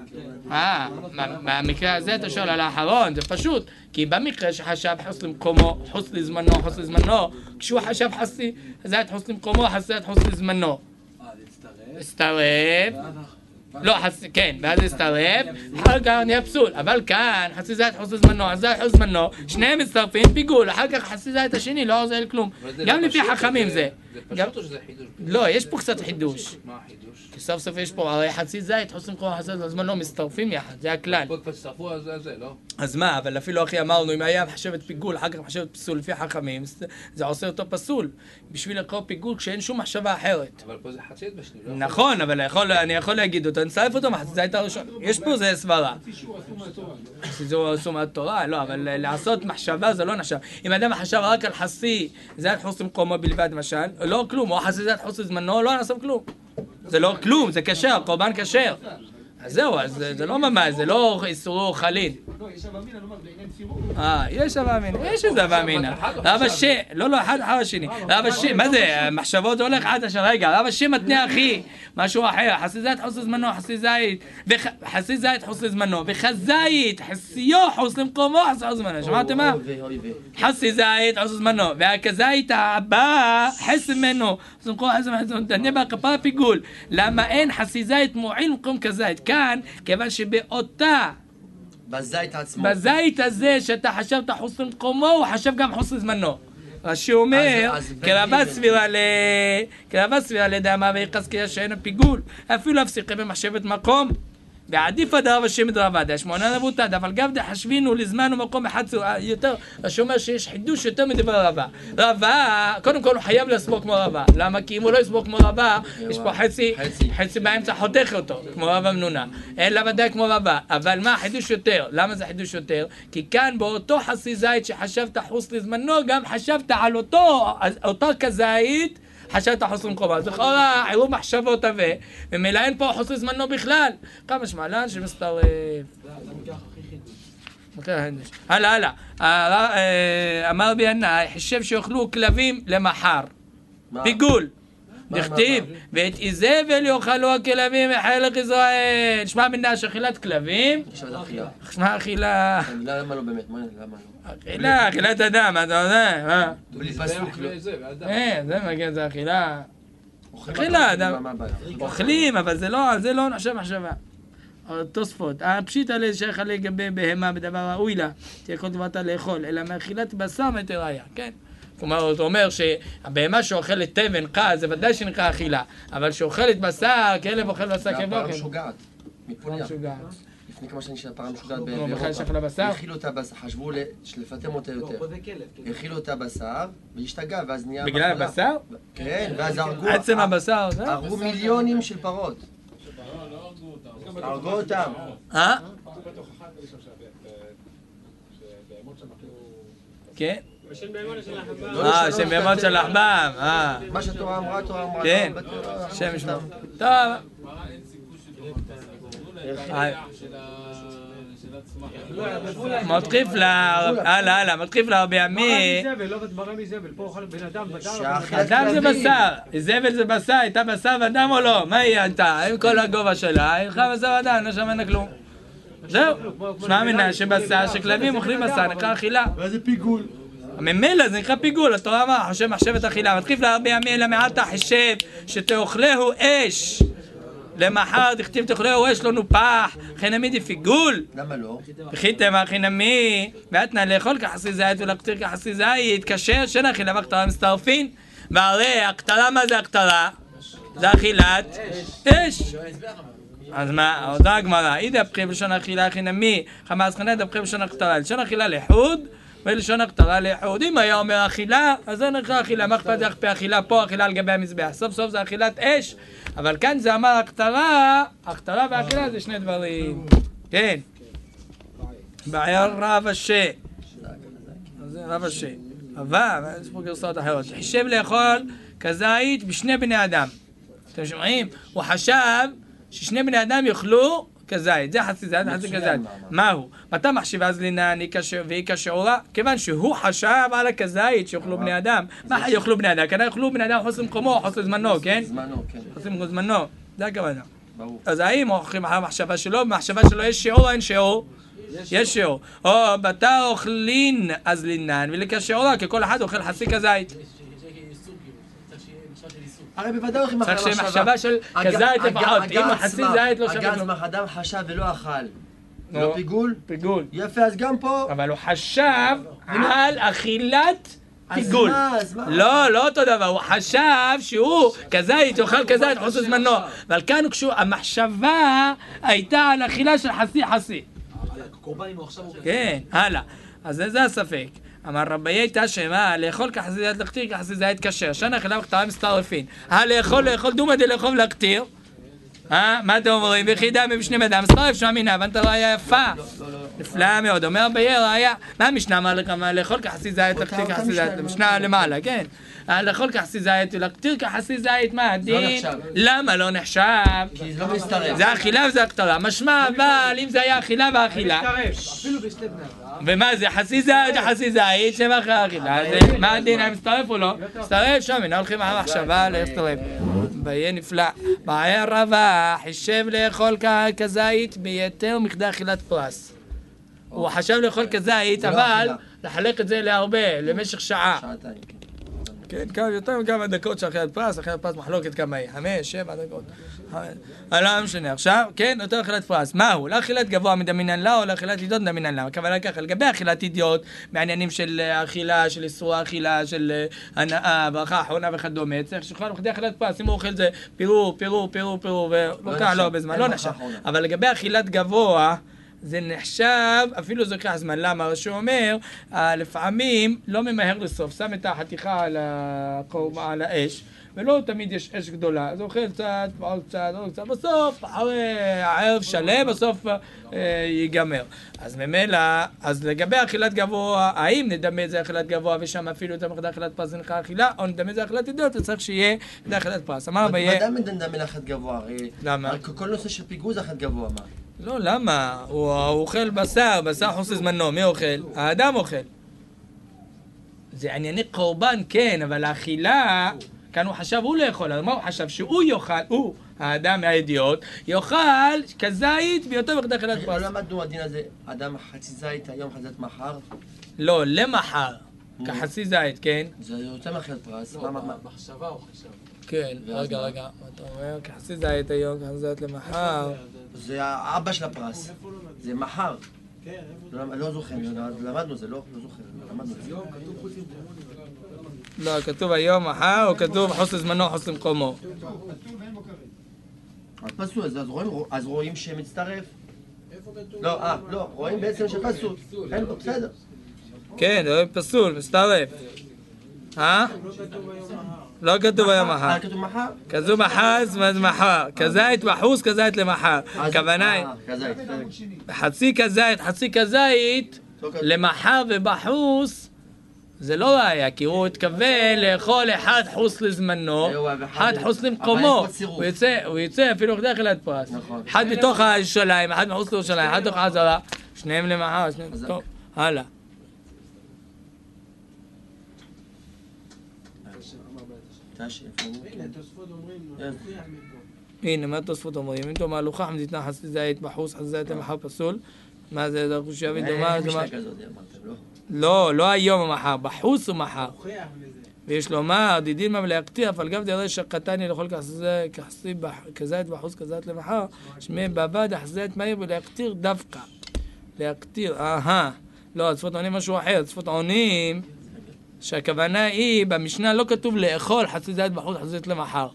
מהמקרה הזה אתה שואל על האחרון, זה פשוט. כי במקרה שחשב חוס למקומו, חוס לזמנו, חוס לזמנו, כשהוא חשב חסי, זה את חוס למקומו, חסי את חוס לזמנו. הסתרב, לא, כן, ואז הסתרב, אחר כך נהיה פסול, אבל כאן חסי זית חוס לזמנו, חסי זית חוס לזמנו, שניהם מצטרפים פיגול, אחר כך חסי זית השני לא עוזר כלום, גם לפי חכמים זה. זה פשוט או שזה חידוש? לא, יש פה קצת חידוש. מה החידוש? כי סוף סוף יש פה, הרי חצי זית, חוסם קרום חצי זית, הזמן לא מצטרפים יחד, זה הכלל. פה כבר הצטרפו על זה, לא? אז מה, אבל אפילו אחי אמרנו, אם היה מחשבת פיגול, אחר כך מחשבת פסול לפי חכמים, זה עושה אותו פסול. בשביל לקרוא פיגול כשאין שום מחשבה אחרת. אבל פה זה חצי בשני, לא? נכון, אבל אני יכול להגיד אותו, נצטרף אותו מחצי זית הראשון. יש פה זה סברה. זה אסור מהתורה, לא, אבל לעשות מחשבה זה לא נחשב. אם אדם חשב רק על חצי זית חוסם קרומו בלבד, למשל, לא כלום, או חצי זית חוסם זמנו, לא נעשה כלום. זה לא כלום, זה כשר, קורבן כשר. אז זהו, אז זה לא ממש, זה לא איסורו חליל. לא, יש אבא מינה, לומר, בעניין צירוף. יש אבא מינה, יש איזה אבא מינה. רב השם, לא, אחד אחר השני. רב השם, מה זה, מחשבות הולך עד השם, רגע, רב השם מתנה אחי, משהו אחר, חסי זית חוסי זמנו, חסי זית, חסי זית חוסי זמנו, וחזית, חסיו חוסי מקומו, חסי זמנו, שמעתם מה? חסי זית חוסי זמנו, והכזית הבא, חסי ממנו, חסי מקומו, חסי ממנו, תנה בכפר פיגול. למה אין חסי זית מועיל מקום כזית? כאן, כיוון שבאותה בזית עצמו. בזית הזה שאתה חשבת חוסר מקומו, הוא חשב גם חוסר זמנו. רש"י אומר, קרבה סבירה לדמה ויחזקאל שאין הפיגול, אפילו הפסיקה במחשבת מקום. ועדיף הדרב השם מדרבדה, שמונה נבותד, אבל גם דחשבינו לזמן ומקום אחד יותר, רש"י אומר שיש חידוש יותר מדבר רבה. רבה, קודם כל הוא חייב לסבור כמו רבה. למה? כי אם הוא לא יסבור כמו רבה, יש פה חצי באמצע חותך אותו, כמו רבה מנונה. אין לה ודאי כמו רבה. אבל מה החידוש יותר? למה זה חידוש יותר? כי כאן באותו חסי זית שחשבת חוס לזמנו, גם חשבת על אותו כזית, חשבת חוסר מקומו, אז לכאורה עירוב מחשבות הווה, ומילא אין פה חוסר זמנו בכלל. כמה שמעלן שמסתרף. הלאה. אמר בינאי, חשב שיאכלו כלבים למחר. פיגול. דכתיב, ואת איזבל יאכלו הכלבים מחלק ישראל. שמע מנה שאכילת כלבים. שמע אכילה. למה לא באמת? למה לא? אכילת אדם, אתה יודע? בלי פסוק לא. זה מגיע, זה אכילה. אכילה, אדם. אוכלים, אבל זה לא נחשב מחשבה. תוספות, הפשיט עלי שייך לגבי בהמה בדבר ראוי לה, תהיה כל דברתה לאכול, אלא מאכילת בשר מתראיה, כן? כלומר, הוא אומר שהבהמה שאוכלת תבן, קע, זה ודאי שנקרא אכילה, אבל שאוכלת בשר, כלב אוכל בשר כלב הפרה אוכל. משוגעת, מפוניה. לפני כמה שנים שהפרה משוגעת באירופה. האכילו אותה בשר, חשבו לפטם אותה יותר. האכילו אותה בשר, והשתגע, ואז נהיה... בגלל הבשר? כן, ואז עצם הבשר, זה? הרגו מיליונים של פרות. הרגו אותם. כן. בשם בהמות של שם החב"ם. בהמות של החב"ם. מה שהתורה אמרה, התורה אמרה. כן. שם ישמור. טוב. מתחיף לרבי עמי. לא בדברי מזבל, פה אוכל בן אדם, אדם זה בשר, זבל זה בשר, הייתה בשר ואדם או לא? מה היא הייתה? עם כל הגובה שלה, היא הלכה בשר ואדם, לא שמענה כלום. זהו, שמע מנה שבשר, שכלבים אוכלים בשר, נקרא אכילה. וזה פיגול. ממילא זה נקרא פיגול, התורה אמרה, חושב מחשבת אכילה, מתחיף לרבי עמי אלא מעטה חשב שתאכלהו אש. למחר תכתיב תאכלהו אש לא נופח, לכן נמידי פיגול. למה לא? וחיתם אחי נמי, ואתנה לאכול כחסי זית ולקטיר כחסי זית, קשר שאין אכילה והקטרה מצטרפין. והרי הקטרה, מה זה הקטרה? זה אכילת אש. אז מה, אותה הגמרא, אידי הפכים לשון אכילה אחי נמי, חמה אז חנד הפכים לשון הקטרה, לשון אכילה לחוד, ולשון הקטרה לחוד. אם היה אומר אכילה, אז זה נקרא אכילה, מה אכפת לך אכילה פה, אכילה על גבי המזבח. סוף סוף זה אכילת אש, אבל כאן זה אמר הקטרה והאכילה זה שני דברים. כן. בעיה רב השם. זה רב השם. אבל, יש פה גרסאות אחרות. חשב לאכול כזית בשני בני אדם. אתם שומעים? הוא חשב ששני בני אדם יאכלו כזית. זה חצי זית, חצי כזית. מהו? מתי מחשיבה אז לינן והיא כשעורה? כיוון שהוא חשב על הכזית שיאכלו בני אדם. מה יאכלו בני אדם? כנראה יאכלו בני אדם חוסר מקומו, חוסר זמנו, כן? זמנו, כן. חוסר זמנו. זה הכוונה. ברור. אז האם הולכים אחר מחשבה שלו? במחשבה שלו יש שיעור או אין שיעור? יש שיעור. או בתא אוכלין אז לינן ולכשעורה, כי כל אחד אוכל חצי כזית. הרי בוודאי הולכים אחרי צריך מחשבה של כזית לפחות, אם חצי זית לא שווה כלום. אדם חשב ולא אכל. לא פיגול? פיגול. יפה, אז גם פה... אבל הוא חשב על אכילת פיגול. לא אותו דבר, הוא חשב שהוא כזית, אוכל כזית, חוץ זמנו. אבל כאן המחשבה הייתה על אכילה של חסי. קורבנים עכשיו... כן, הלאה. אז זה הספק. אמר רבי הייתה שמה, לאכול כחסי זית להקטיר, כחסי זית כשר. שנה אכילה וכתרה מסתרפין. לאכול דומה דלאכול להקטיר. מה אתם אומרים? ביחידה מבשני מדם, מסתרף שם מינה, הבנת ראיה יפה. נפלא מאוד. אומר בייר ראיה, מה המשנה אמר לך? לאכול כחסי זית, להקטיר כחסי זית. משנה למעלה, כן. לאכול כחסי זית, להקטיר כחסי זית, מה הדין? למה לא נחשב? כי זה לא מסתרף. זה אכילה וזה הקטרה. משמע, אבל אם זה היה אכילה ואכילה. אפילו בשתי בני אדם. ומה זה? חסי זית או חסי זית? שם אחרי האכילה. מה הדין? הם מסתרף או לא? מסתרף שם, הנה הולכים על המחשבה להסתרף. ויהיה נפלא. בעיה רבה, חישב לאכול כזית ביתר מכדי אכילת פרס. הוא חשב לאכול כזית, אבל לחלק את זה להרבה, למשך שעה. שעתיים, כן, יותר מכמה דקות של אכילת פרס, אכילת פרס מחלוקת כמה היא? 5, 7 דקות. לא משנה, עכשיו, כן, יותר אכילת פרס. מהו? לאכילת גבוה מדמינן לה או לאכילת אידיוט מדמינן לה? הכוונה ככה, לגבי אכילת אידיוט, מעניינים של אכילה, של איסור האכילה, של הנאה, ברכה אחרונה וכדומה, צריך שוכן וכדי אכילת פרס, אם הוא אוכל זה פירו, ולוקח לו בזמן, לא נחשב. אבל לגבי אכילת גבוה, זה נחשב, אפילו זה לקח זמן, למה? שהוא אומר, לפעמים לא ממהר לסוף, שם את החתיכה על האש, ולא תמיד יש אש גדולה, אז אוכל קצת, ועוד קצת, בסוף, אחרי הערב שלם, בסוף ייגמר. אז ממילא, אז לגבי אכילת גבוה, האם נדמה את זה אכילת גבוה, ושם אפילו את המחדה אכילת פרס זה נקרא אכילה, או נדמה את זה אכילת אידיוט, וצריך שיהיה מחדה אכילת פרס. אמר ביהיה... אדם נדמה לאכילת גבוה, הרי... למה? כל נושא של פיגור זה אכילת גבוה, מה? לא, למה? הוא אוכל בשר חוץ זמנו, מי אוכל? האדם אוכל. זה ענייני קורבן, כן, אבל האכילה, כאן הוא חשב הוא לאכול, אז מה הוא חשב? שהוא יאכל, הוא, האדם האידיוט, יאכל כזית ביותר בכדי אכילת פרס. לא למדנו הדין הזה, אדם חצי זית היום, חצי זית מחר? לא, למחר, כחצי זית, כן? זה יותר מאכילת פרס. מחשבה הוא חשב. כן, רגע, מה אתה אומר? כחצי זית היום, כחצי זית למחר. זה האבא של הפרס, זה מחר. כן, לא זוכר, למדנו זה, לא זוכר, למדנו זה. לא, כתוב היום מחר, או כתוב חוץ לזמנו, חוץ למקומו. אז פסול, אז רואים שמצטרף? לא, רואים בעצם שפסול. אין פה, בסדר. כן, רואים פסול, מצטרף. לא כתוב היום מחר. כתוב מחר? כתוב מחר, זמן מחר. כזית בחוס, כזית למחר. הכוונה היא... חצי כזית, למחר ובחוס, זה לא ראיה, כי הוא התכוון לאכול אחד חוס לזמנו, אחד חוס למקומו. הוא יצא אפילו כדי אכילת פרס. אחד בתוך הירושלים, אחד מחוץ לירושלים, אחד בתוך העזרה. שניהם למחר, טוב, הלאה. הנה, מה תוספות אומרים? אם תאמר לוחה חמזיתנה חסי זית בחוס, חסי זית למחר פסול. מה זה? זה חושב דומה? לא היום המחר, בחוס הוא מחר. ויש לומר, דידין מה ולהקטיר, אבל גם דרש שקטני לאכול כחסי כזית בחוס כזית למחר, שמי בעבד החזית מהיר ולהקטיר דווקא. להקטיר, לא, צפות עונים משהו אחר, צפות עונים שהכוונה היא, במשנה לא כתוב לאכול חצי זית בחוץ, חצי זית למחר.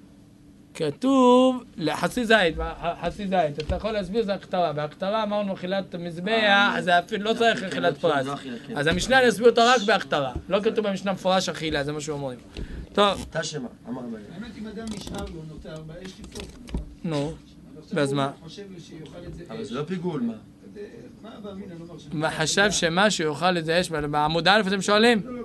כתוב לחצי זית, חצי זית. אתה יכול להסביר, זה הכתרה. בהכתרה אמרנו אכילת מזבח, אז אפילו לא צריך אכילת פרס. אז המשנה להסביר אותה רק בהכתרה. לא כתוב במשנה מפורש אכילה, זה מה שאומרים. טוב. תשמע, אמר בהם. האמת אם אדם נשאר לו, נותר באש לפרוק. נו, אז מה? אבל זה לא פיגול, מה? מה חשב שמה שיאכל את זה אש, בעמוד א' אתם שואלים? לא,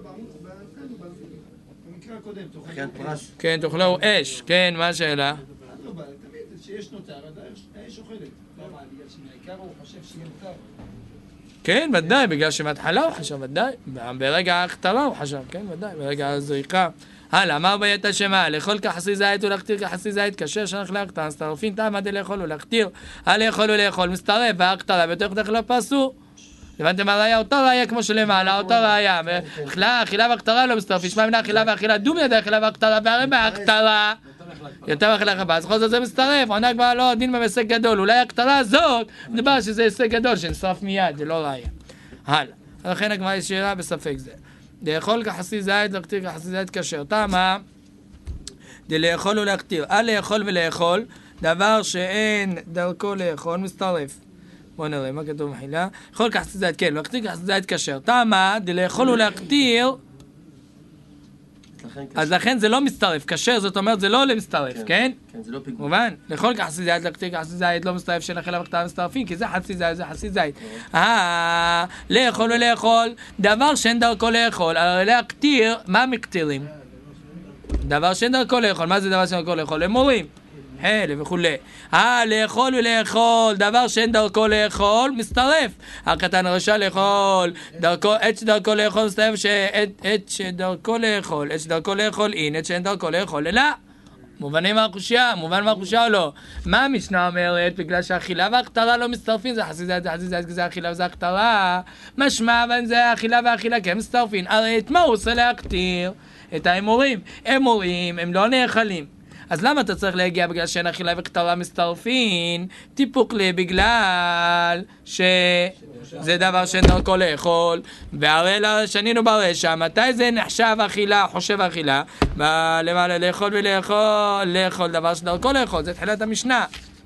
במקרה הקודם, תאכל פרס. כן, תאכלו אש, כן, מה השאלה? תמיד שיש נותר, האש אוכלת. למה? בגלל שמעיקר הוא חושב שיהיה נותר. כן, ודאי, בגלל שמהתחלה הוא חשב, ודאי. ברגע ההכתרה הוא חשב, כן, ודאי, ברגע הזריקה. הלאה, אמר ביית השמה, לאכול כחסי זית ולהכתיר כחסי זית, כאשר שרח להכתר, מסתרפין טעם עד לאכול ולהכתיר, לאכול ולאכול, מסתרף, וההכתרה, ויותר כדי לא פסו. הבנתם הראיה? אותה ראיה כמו שלמעלה, אותה ראיה. אכילה והכתרה לא מסתרף, ישמע מן האכילה והאכילה, דומי ידי אכילה והכתרה, והרי בהכתרה, יותר מאכילה חבה, אז כל זה מסתרף, עונה כבר לא, דין בהישג גדול, אולי הכתרה הזאת, מדבר שזה הישג גדול, שנשרף מיד, זה לא ראיה. הלאה. לכן הגמרא יש שאלה בספק זה. לאכול כחסי זית, להקטיר כחסי זית כשר. טעמה, דלאכול ולהקטיר. לאכול ולאכול, דבר שאין דרכו לאכול, מסתרף. בואו נראה, מה כתוב מחילה? לאכול כחסי זית, כן, להקטיר כחסי זית כשר. טעמה, דלאכול ולהקטיר, אז לכן זה לא מסתרף. כשר, זאת אומרת, זה לא למסתרף, כן? כן, זה לא פיגור. מובן? לאכול כחסי זית, להקטיר כחסי זית, לא מסתרף, שאין אכילה וכתב מסתרפים, כי זה חצי זית, זה חצי זית. לאכול ולאכול, דבר שאין דרכו לאכול, להקטיר, מה מקטירים? דבר שאין דרכו לאכול, מה זה דבר שאין דרכו לאכול? אמורים, חלב וכולי. לאכול ולאכול, דבר שאין דרכו לאכול, מסתרף. הקטן רשע לאכול, עת שדרכו לאכול, מסתרף שעת שדרכו לאכול, עת שדרכו לאכול אין, עת שאין דרכו לאכול, אלא. מובן מה הקושיה או לא? מה המשנה אומרת? בגלל שהאכילה וההכתרה לא מסתרפים, זה חצי זית, זה חצי זית, זה האכילה וזה ההכתרה. משמע, אבל זה האכילה והאכילה, כי הם מסתרפים. הרי את מה הוא עושה להקטיר? את האמורים. אמורים, הם לא נאכלים. אז למה אתה צריך להגיע בגלל שאין אכילה וכתרה מסתרפין? טיפוק לי בגלל שזה דבר שאין דרכו לאכול. והרי שנינו ברשע, מתי זה נחשב אכילה, חושב אכילה? למעלה לאכול ולאכול, לאכול דבר שדרכו לאכול, זה תחילת המשנה.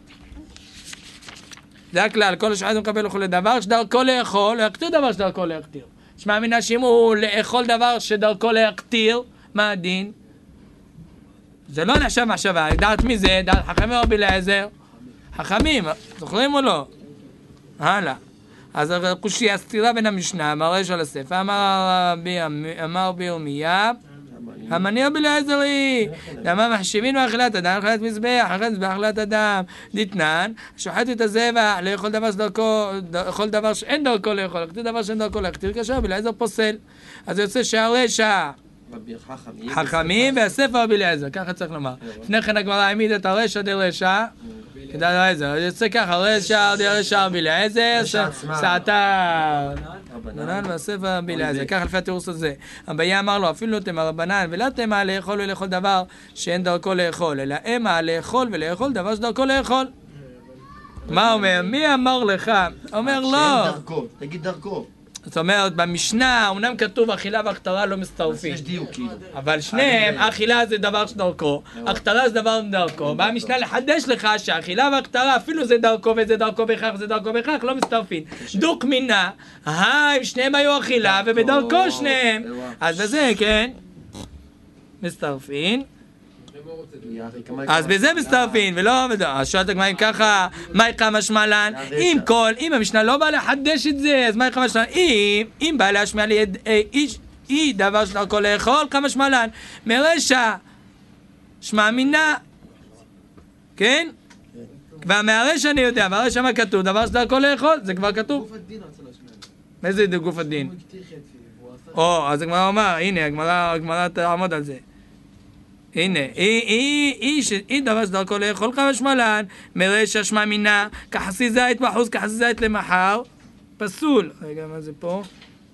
זה הכלל, כל השעה זה מקבל לכו לדבר שדרכו לאכול, להקטיר דבר שדרכו להקטיר. שמע מינה שאם הוא לאכול דבר שדרכו להקטיר, מה הדין? זה לא נחשב מחשבה, דעת מי זה? דעת חכמים או בלעזר? חכמים, זוכרים או לא? הלאה. אז קושי הסתירה בין המשנה, אמר רשע לספר, אמר בירמיה, המניע בלעזרי, למה מחשיבים מאכילת אדם, אכילת מזבח, אכילת מזבח, אכילת אדם, דתנן, שוחט את הזבח, לאכול דבר שדרכו, לאכול דבר שאין דרכו לאכול, להקטיר דבר שאין דרכו להקטיר, כאשר בלעזר פוסל. אז זה יוצא שהרשע חכמים והספר בלעזר, ככה צריך לומר. לפני כן הגמרא העמיד את הרשע דרשע, כדאי לעזר, זה יוצא ככה, רשע בלעזר, סעתה רבנן והספר בלעזר, ככה לפי התירוץ הזה. אביה אמר לו, אפילו תמה רבנן ולא תמה לאכול ולאכול דבר שאין דרכו לאכול, אלא אמה לאכול ולאכול דבר שדרכו לאכול. מה אומר? מי אמר לך? אומר לא. שאין דרכו, תגיד דרכו. זאת אומרת, במשנה, אומנם כתוב אכילה והכתרה לא מסתרפים. יש דיוק, כאילו. אבל שניהם, אכילה זה דבר שדרכו, הכתרה זה דבר דרכו. באה המשנה לחדש לך שהאכילה והכתרה, אפילו זה דרכו וזה דרכו בהכרח וזה דרכו בהכרח, לא מסתרפים. דוק מינה, הם שניהם היו אכילה ובדרכו שניהם. אז בזה, כן, מסתרפין. אז בזה מסתרפין, ולא, אז שואלת הגמרא אם ככה, מה יקרה משמעלן? אם המשנה לא באה לחדש את זה, אז מה יקרה משמעלן? אם באה להשמיע לי איש דבר שדרכו לאכול, כמה משמעלן? מרשע, שמע מינה, כן? כבר מהרשע אני יודע, והרשע מה כתוב? דבר שדרכו לאכול, זה כבר כתוב. איזה גוף הדין? אז הגמרא אומר, הנה, הגמרא תעמוד על זה. הנה, היא דבר שדרכו לאכול כמה שמלן, מרשע שמע מינה, כחסי זית בחוץ, כחסי זית למחר, פסול. רגע, מה זה פה?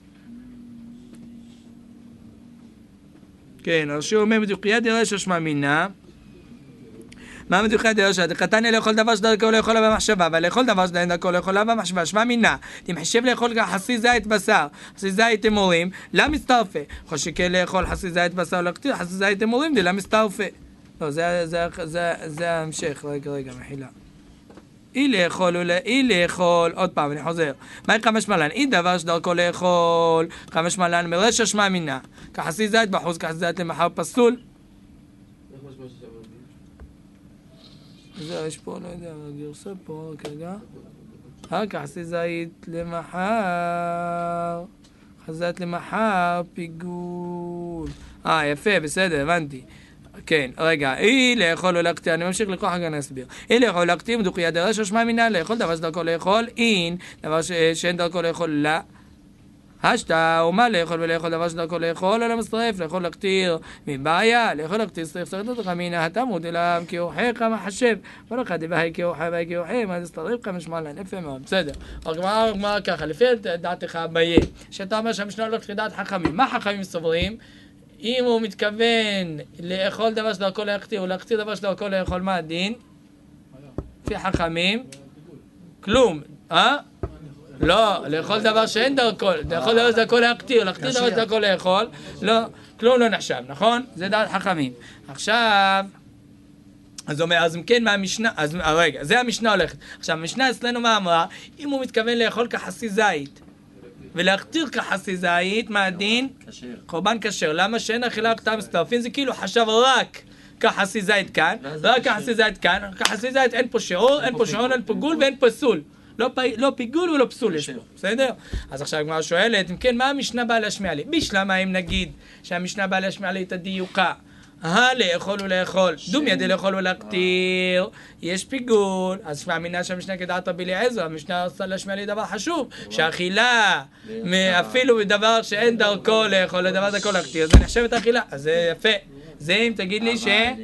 כן, הרש"י אומר, בדיוקיה דרשע שמע מינה, מה מדויק דרשע? דקתניא לאכול דבר שדרכו לאכול במחשבה, אבל לאכול דבר שדרכו לאכול במחשבה, שמע מינה, תמחשב לאכול חסי זית בשר, חסי זית אמורים, למה מסתרפה? חושקה לאכול חסי זית בשר להקטיר, חסי זית אמורים, למה מסתרפה? לא, זה ההמשך, רגע, מחילה. אי לאכול, עוד פעם, אני חוזר. מה יקרה משמלן? אי דבר שדרכו לאכול, כמה שמלן מרשע שמע מינה, כחסי זית בחוץ, כחסי זית למחר פסול. יש פה, לא יודע, גרסה פה, כרגע. כחסי זית למחר. חסי זית למחר, פיגול. יפה, בסדר, הבנתי. כן, רגע, לאכול או להקטיר, אני ממשיך לקרוא אחר כך נסביר. לאכול או להקטיר, מדוכיה דרשע שמע מינה, לאכול דבר שדרכו לאכול, דבר שאין דרכו לאכול, לה. השתה, ומה לאכול ולאכול דבר שדרכו לאכול, אלא מסטרף, לאכול להקטיר, מבעיה, לאכול להקטיר, סטרף אותך מינה, התמוד אליו, כי אוכיך מחשב, כל אחד יבהי כי אוכי, מה זה סטרף לך משמעלן, יפה מאוד, בסדר. הגמרא ככה, לפי דעתך אביה, שאתה אומר שהמשנה לא לדעת חכמים, מה חכמים סוברים? אם הוא מתכוון לאכול דבר שדרכו להקטיר, או להקטיר דבר שדרכו לאכול, מה הדין? לפי חכמים? כלום, לא, לאכול דבר שאין דרכו, לאכול דבר שדרכו להקטיר, להקטיר דבר שדרכו לאכול, לא, כלום לא נחשב, נכון? זה דעת חכמים. עכשיו, אז אומר, אז אם כן, מהמשנה, אז רגע, זה המשנה הולכת. עכשיו, המשנה אצלנו מה אמרה? אם הוא מתכוון לאכול כחסי זית, ולהקטיר כחסי זית, מה הדין? קורבן כשר. למה שאין אכילה קטר מצטרפין? זה כאילו חשב רק כחסי זית כאן, רק כחסי זית כאן, כחסי זית אין פה שיעור, אין פה שעון, אין פה גול ואין פסול. לא פיגול ולא פסול יש פה, בסדר? אז עכשיו הגמרא שואלת, אם כן, מה המשנה באה להשמיע לי? בשלמה אם נגיד שהמשנה באה להשמיע לי את הדיוקה, לאכול ולאכול, דום ידי לאכול ולהקטיר, יש פיגול, אז מאמינה שהמשנה כדעת רבי אליעזר, המשנה עושה להשמיע לי דבר חשוב, שהאכילה, אפילו בדבר שאין דרכו לאכול, לדבר דרכו להקטיר, זה נחשבת האכילה, אז זה יפה. זה אם תגיד לי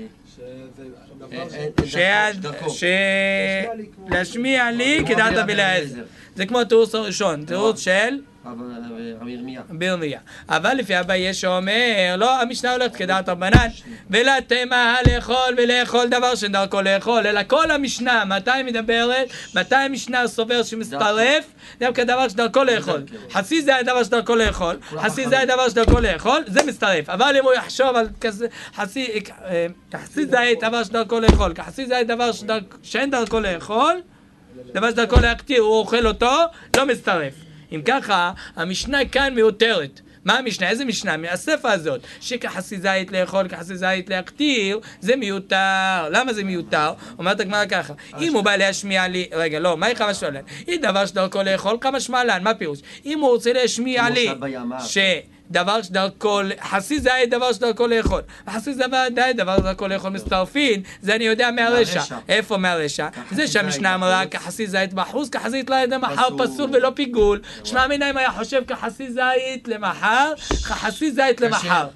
להשמיע לי כדעת רבי אליעזר. זה כמו התירוץ הראשון, תירוץ של בירמיה. אבל לפי אביי שאומר, לא, המשנה הולכת כדעת רבנן, ולא תמה לאכול ולאכול דבר שדרכו לאכול, אלא כל המשנה, מתי מדברת, מתי המשנה סובר שמצטרף, דווקא דבר שדרכו לאכול. חצי זה הדבר שדרכו לאכול, חצי זה הדבר שדרכו לאכול, זה מצטרף. אבל אם הוא יחשוב על חצי זה דבר שדרכו לאכול, חצי זה דבר שאין דרכו לאכול, דבר שדרכו להקטיר, הוא אוכל אותו, לא מצטרף. אם ככה, המשנה כאן מיותרת. מה המשנה? איזה משנה? מהספר הזאת, שכחסי זית לאכול, כחסי זית להקטיר, זה מיותר. למה זה מיותר? אומרת הגמרא ככה, אם הוא בא להשמיע לי, רגע, לא, מה יחד משמע לן? אם דבר שדרכו לאכול, כמה משמע לן? מה פירוש? אם הוא רוצה להשמיע לי, דבר שדרכו, חסי זית דבר שדרכו לאכול, חסי זית דבר שדרכו לאכול מצטרפין, זה אני יודע מהרשע. איפה מהרשע? זה שהמשנה אמרה כחסי זית בחוץ, כחסי זית למחר פסול ולא פיגול. שמע מינה אם היה חושב כחסי זית למחר, כחסי זית למחר.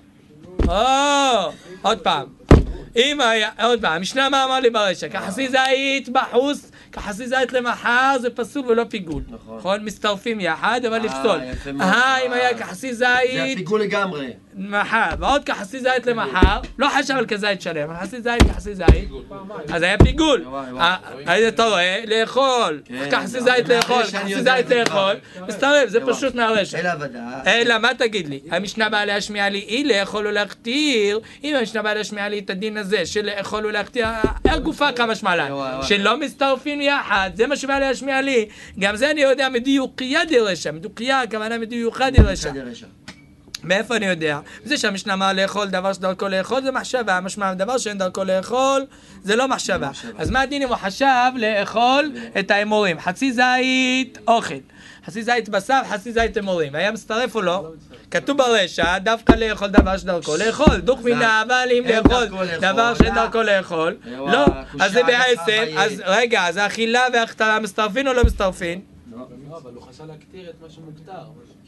עוד פעם. אם היה, עוד פעם, המשנה מה אמר לי ברשע? כחסי זית בחוץ, כחסי זית למחר זה פסול ולא פיגול. נכון? מצטרפים יחד, אבל לפסול. אם היה כחסי זית... זה הפיגול לגמרי. מחר, ועוד כחסי זית למחר, לא חשב על כזית שלם, כחסי זית, אז היה פיגול. אז אתה רואה, לאכול, כחסי זית לאכול, כחסי זית לאכול, מסתרב, זה פשוט מהרשע. אלא, מה תגיד לי? המשנה באה להשמיע לי, היא לאכול ולהקטיר, אם המשנה באה להשמיע לי את הדין הזה, של לאכול ולהקטיר, הגופה כמה שמעלה, שלא מצטרפים יחד, זה מה שבא להשמיע לי. גם זה אני יודע מדיוקיה דרשע, מדיוקיה, הכוונה מדיוקה דרשע. מאיפה אני יודע? זה שהמשנה אמר לאכול דבר שדרכו לאכול זה מחשבה, משמע דבר שאין דרכו לאכול זה לא מחשבה. אז מה הדין אם הוא חשב לאכול את האמורים? חצי זית אוכל, חצי זית בשר, חצי זית אמורים, היה מצטרף או לא? כתוב ברשע דווקא לאכול דבר שדרכו לאכול, דוך מינה, אבל אם לאכול דבר שאין דרכו לאכול לא, אז זה בעצם, אז רגע, אז האכילה וההכתרה מצטרפין או לא מצטרפין? לא, אבל הוא חשב להקטיר את מה שמוגדר.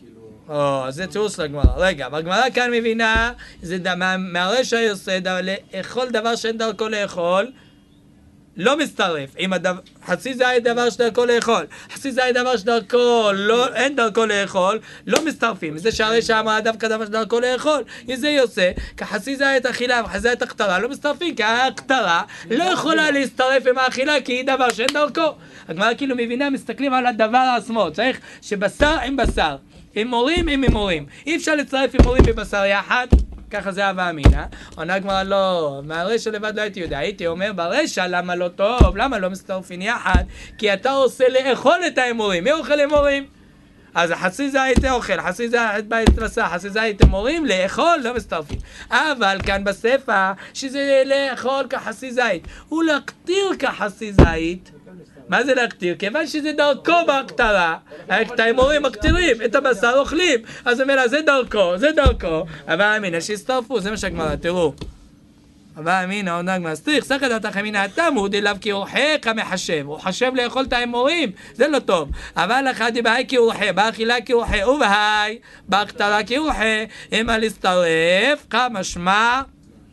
זה תירוץ לגמרא. רגע, והגמרא כאן מבינה, זה מהרשע יוצא, לאכול דבר שאין דרכו לאכול, לא מצטרף. חצי זית דבר שדרכו לאכול, חצי זית דבר שדרכו אין דרכו לאכול, לא מצטרפים. זה שהרשע אמרה דווקא דבר שדרכו לאכול, זה יוצא, כחצי זית אכילה וחצי זית הכתרה, לא מצטרפים, כי הכתרה לא יכולה להצטרף עם האכילה, כי היא דבר שאין דרכו. הגמרא כאילו מבינה, מסתכלים על הדבר עצמו, צריך שבשר עם בשר. אמורים עם אמורים. אי אפשר לצרף אמורים בבשר יחד, ככה זה הווה אמינא. עונה הגמרא לא, מהרשע לבד לא הייתי יודע. הייתי אומר ברשע למה לא טוב, למה לא מצטרפים יחד? כי אתה עושה לאכול את האמורים. מי אוכל אמורים? אז חצי זית אוכל, חצי זית בית בשר, חצי זית אמורים, לאכול לא מצטרפים. אבל כאן בספר שזה לאכול כחצי זית, הוא להקטיר כחצי זית. מה זה להקטיר? כיוון שזה דרכו בהקטרה, את האמורים מקטירים, את הבשר אוכלים, אז אומר לה זה דרכו, אבל אמינה שהסתרפו, זה מה שהגמרא, תראו. אבל אמינה, עונה הגמרא, סתריך, סחת אותך אמינה, תמוד אליו כי אורחך מחשב, הוא חשב לאכול את האמורים, זה לא טוב. אבל אחד בהי כי אורחה, באכילה כי אורחה, ובהי, בהקטרה כי אורחה, אם להצטרף, כמה שמע,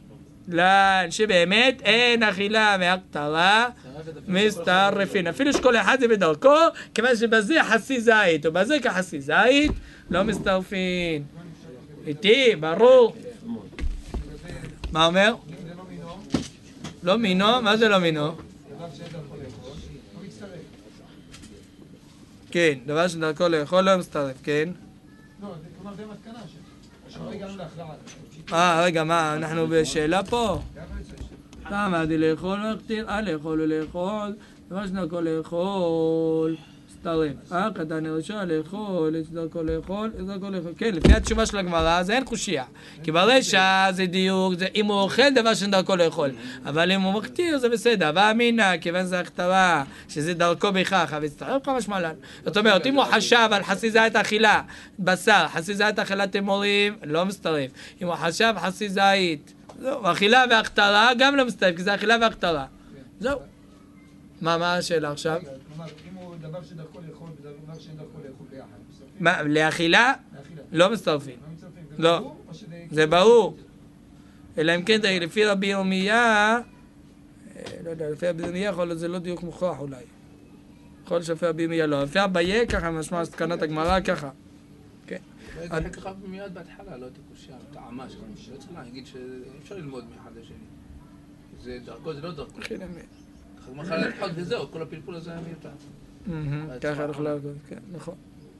שבאמת אין אכילה והקטרה מסתרפין. אפילו שכל אחד זה בדרכו, כיוון שבזה חצי זית, ובזה כחצי זית, לא מסתרפין. איתי, ברור. מה אומר? לא מינו? מה זה לא מינו? כן, דבר שדרכו לאכול לא מצטרף, כן? לא, זה כלומר זה מסקנה שלא הגענו להכרעה. רגע, מה, אנחנו בשאלה פה? למה, עדי לאכול לא הכתיר? לאכול ולאכול, דבר שדרכו לאכול, מצטרף. קטן ראשון לאכול, דרכו לאכול, דרכו לאכול. כן, לפני התשובה של הגמרא זה אין חושייה. כי ברשע זה דיוק, אם הוא אוכל דבר שדרכו לאכול. אבל אם הוא מכתיר זה בסדר. ואמינה, כיוון זה הכתרה, שזה דרכו בכך, אבל יצטרף לך משמעלן. זאת אומרת, אם הוא חשב על חסיזת אכילה, בשר, חסיזת אכילת תמורים, לא מצטרף. אם הוא חשב חסיזית, אכילה והכתרה גם לא מצטרף, כי זה אכילה והכתרה. זהו. מה השאלה עכשיו? כלומר, אם הוא דבר שדרכו לאכול ודבר שאין דרכו לאכול ביחד. מה, לאכילה? לא מצטרפים. לא. לא, זה ברור. אלא אם כן, לפי רבי ירמיה, לא יודע, לפי רבי ירמיה יכול להיות זה לא דיוק מוכרח אולי. יכול להיות שלפי רבי ירמיה לא. לפי אביי ככה, משמע סכנת הגמרא ככה. כן. זה ככה מיד בהתחלה, לא תקושייה, טעמה שלנו. לא צריך להגיד שאפשר ללמוד מאחד לשני. זה דרכו, זה לא דרכו. אז מחר לדחות וזהו, כל הפלפול הזה היה מיותר. ככה אנחנו לא יודעים, כן, נכון.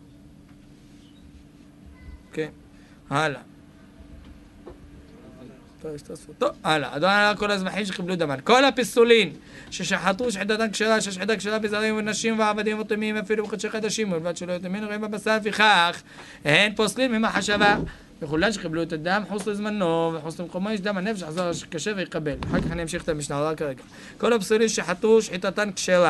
כן, הלאה. טוב, הלאה. אדון עלה כל הזבחים שקיבלו דמן. כל הפסולין ששחטו שחיטתן כשרה, ששחיטה כשרה בזרים ונשים ועבדים ותמימים אפילו בחודשי חדשים, ולבד שלא יתאמין רואים בבשר, לפיכך הן פוסלים ממה חשבה. וכולן שקיבלו את הדם, חוץ לזמנו וחוץ למקומו יש דם הנפש שחזר קשה ויקבל. אחר כך אני אמשיך את המשנה, רק כרגע. כל הפסולים שחטו שחיטתן כשרה.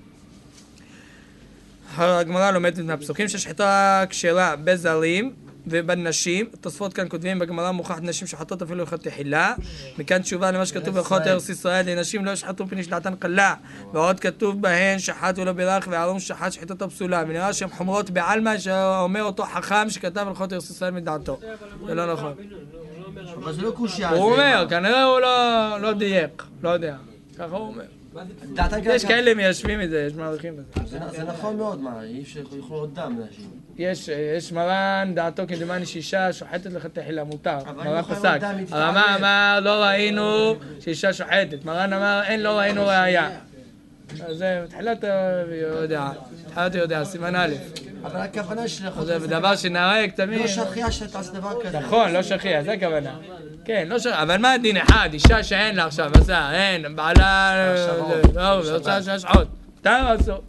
הגמרא לומדת מהפסוקים ששחיטה כשרה בזרים ובנשים. תוספות כאן כותבים בגמרא מוכח נשים שחטות אפילו הלכות תחילה. מכאן תשובה למה שכתוב בהלכות ארץ ישראל לנשים לא ישחטו מפני שדעתן קלה. ועוד כתוב בהן שחט ולא בירך וערום שחט שחיטתו פסולה. ונראה שהן חומרות בעלמא שאומר אותו חכם שכתב הלכות ארץ ישראל מדעתו. זה לא נכון. אבל זה לא קושיה. הוא אומר, כנראה הוא לא דייק, לא יודע. ככה הוא אומר. יש כאלה מיישבים את זה, יש מעריכים בזה. זה נכון מאוד, מה, אי אפשר יוכלו עוד דם לאנשים. יש מרן, דעתו כדומני שאישה שוחטת לך תחילה, מותר. מרן פסק. הרמה אמר, לא ראינו שאישה שוחטת. מרן אמר, לא ראינו ראייה. זה מתחילת יודע, סימן א'. אבל הכוונה שלך... זה דבר שנהרג תמיד. לא שכיח שאתה עושה דבר כזה. נכון, לא שכיח, זה הכוונה. כן, לא שכיח, אבל מה הדין אחד? אישה שאין לה עכשיו בשר, אין, בעלה... לא, זה רוצה שהשחוט. אתה עשו.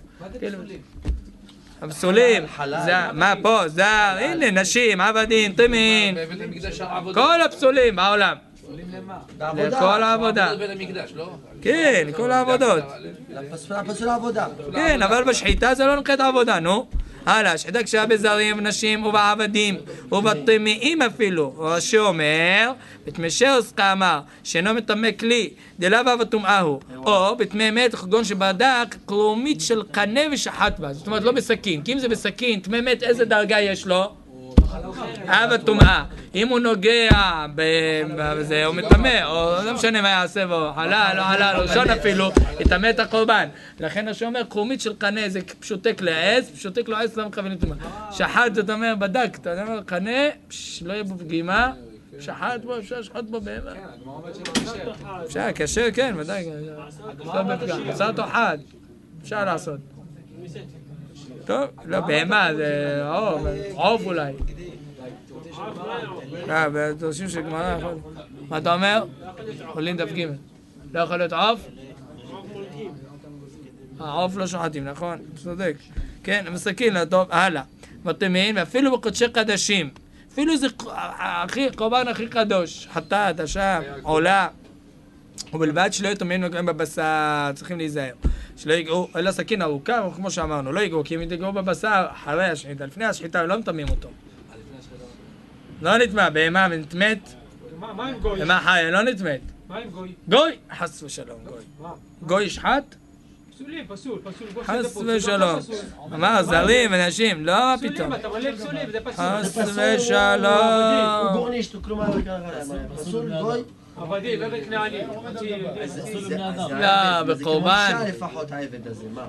הפסולים, מה פה, זר, הנה נשים, עבדים, תימין, כל הפסולים בעולם. לכל העבודה. כן, כל העבודות. הפסול העבודה. כן, אבל בשחיטה זה לא נקראת עבודה, נו. הלאה, שחיטה כשרה בזרים ונשים ובעבדים ובטמאים אפילו. רש"י אומר, בתמשי עוסקה אמר, שאינו מטמא כלי, דלאו וטומאה הוא. או בתמא מת חגון שבדק קרומית של קנה ושחט בה. זאת אומרת, לא בסכין. כי אם זה בסכין, תמא מת איזה דרגה יש לו? וטומאה. אם הוא נוגע בזה, הוא מטמא, או לא משנה מה יעשה בו, חלל, לא חלל, ראשון אפילו, יטמא את הקורבן. לכן השם אומר, קרומית של קנה, זה פשוטק לעץ, פשוטק לו עץ, לא מכוון לטומאה. שחט, זאת אומרת, בדק, אתה אומר, קנה, לא יהיה בו פגימה, שחט בו, אפשר לשחוט בו בהמה. אפשר, כשר, כן, ודאי, לא בפגם, עשה אותו חד, אפשר לעשות. טוב, לא, בהמה, זה עוף אולי. בדרשים של גמרא יכול... מה אתה אומר? חולין דף ג' לא יכול להיות עוף? עוף לא שוחטים, נכון? צודק. כן, מסכין, טוב, הלאה. וטמאים, ואפילו בקודשי קדשים. אפילו זה קורבן הכי קדוש. חטאת, אשם, עולה. ובלבד שלא יטמאים נוגעים בבשר, צריכים להיזהר. שלא יגעו, אלא סכין ארוכה, כמו שאמרנו, לא יגעו, כי אם יגעו בבשר אחרי השחיטה, לפני השחיטה, לא מטמאים אותו. לא נטמא, בהמה ונטמאת. מה עם גוי? בהמה חיה, לא נטמאת. מה עם גוי? גוי, חס ושלום, גוי. גוי ישחט? פסולים, פסול. חס ושלום. אמר, זרים ונשים, לא, מה פתאום. פסולים, אתה מלא פסולים, זה פסול. חס ושלום. הוא גורנישט, כלומר, פסול, גוי. עבדים, עבד כנעני. לא, בקורבן. זה כמו לפחות העבד הזה, מה?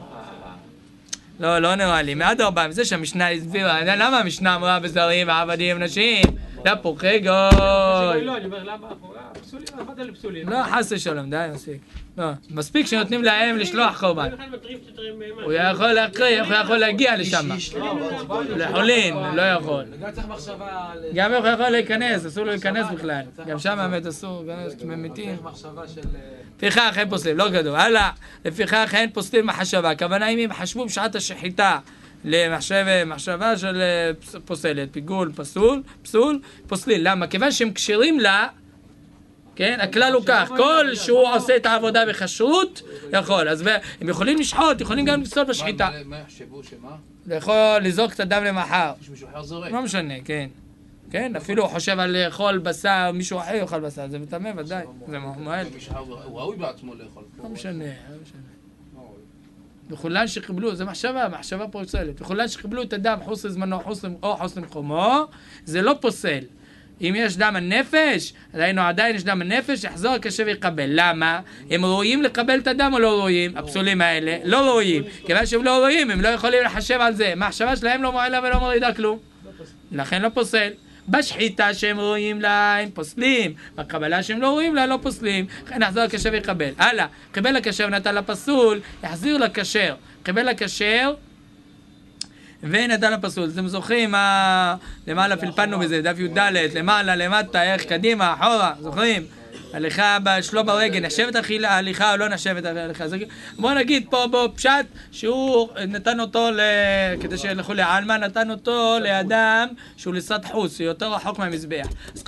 לא נראה לי, מעד 4, זה שהמשנה הסבירה, למה המשנה אמרה בזרים ועבדים ונשים? לפוחי גוי. לא, אני אומר, למה? פסולים, עבדת לפסולים. לא, חס ושלום, די, מספיק. לא, מספיק שנותנים להם לשלוח קורבן. הוא יכול להקריב, הוא יכול להגיע לשם. לחולין, לא יכול. גם צריך מחשבה... גם הוא יכול להיכנס, אסור לו להיכנס בכלל. גם שם האמת אסור, הם מתים. מחשבה של... לפיכך אין פוסלים, לא גדול. הלאה, לפיכך אין פוסלים מחשבה. הכוונה אם הם חשבו בשעת השחיטה למחשבה של פוסלת, פיגול, פסול, פוסלים. למה? כיוון שהם קשרים לה, כן? הכלל הוא כך, כל שהוא עושה את העבודה בכשרות, יכול. אז הם יכולים לשחוט, יכולים גם לפסול בשחיטה. מה יחשבו שמה? זה יכול לזרוק את הדם למחר. שמישהו אחר זורק. לא משנה, כן. כן, אפילו הוא חושב על לאכול בשר, מישהו אחר יאכל בשר, זה מטמא ודאי. זה מועל. הוא ראוי בעצמו לאכול. לא משנה. וכולן שקיבלו, זה מחשבה פוסלת. וכולן שקיבלו את הדם חוץ לזמנו או חוץ למקומו, זה לא פוסל. אם יש דם הנפש, עדיין יש דם הנפש, יחזור הקשה ויקבל. למה? הם ראויים לקבל את הדם או לא ראויים? הפסולים האלה לא ראויים. כיוון שהם לא ראויים, הם לא יכולים לחשב על זה. המחשבה שלהם לא מועילה ולא מורידה כלום. לכן לא פוסל. בשחיטה שהם ראויים לה, הם פוסלים. בקבלה שהם לא ראויים לה, לא פוסלים. לכן יחזור הקשה ויקבל. הלאה, קיבל לקשר ונתן לפסול, יחזיר לקשר. קיבל לקשר ונתן לפסול. אתם זוכרים למעלה פלפלנו בזה, דף י"ד, למעלה, למטה, איך קדימה, אחורה, זוכרים? הליכה שלא ברגל, נחשבת ההליכה או לא נחשבת ההליכה. בוא נגיד פה פשט שהוא נתן אותו, כדי שילכו לעלמה, נתן אותו לאדם שהוא לסד חוץ, שהוא יותר רחוק מהמזבח. אז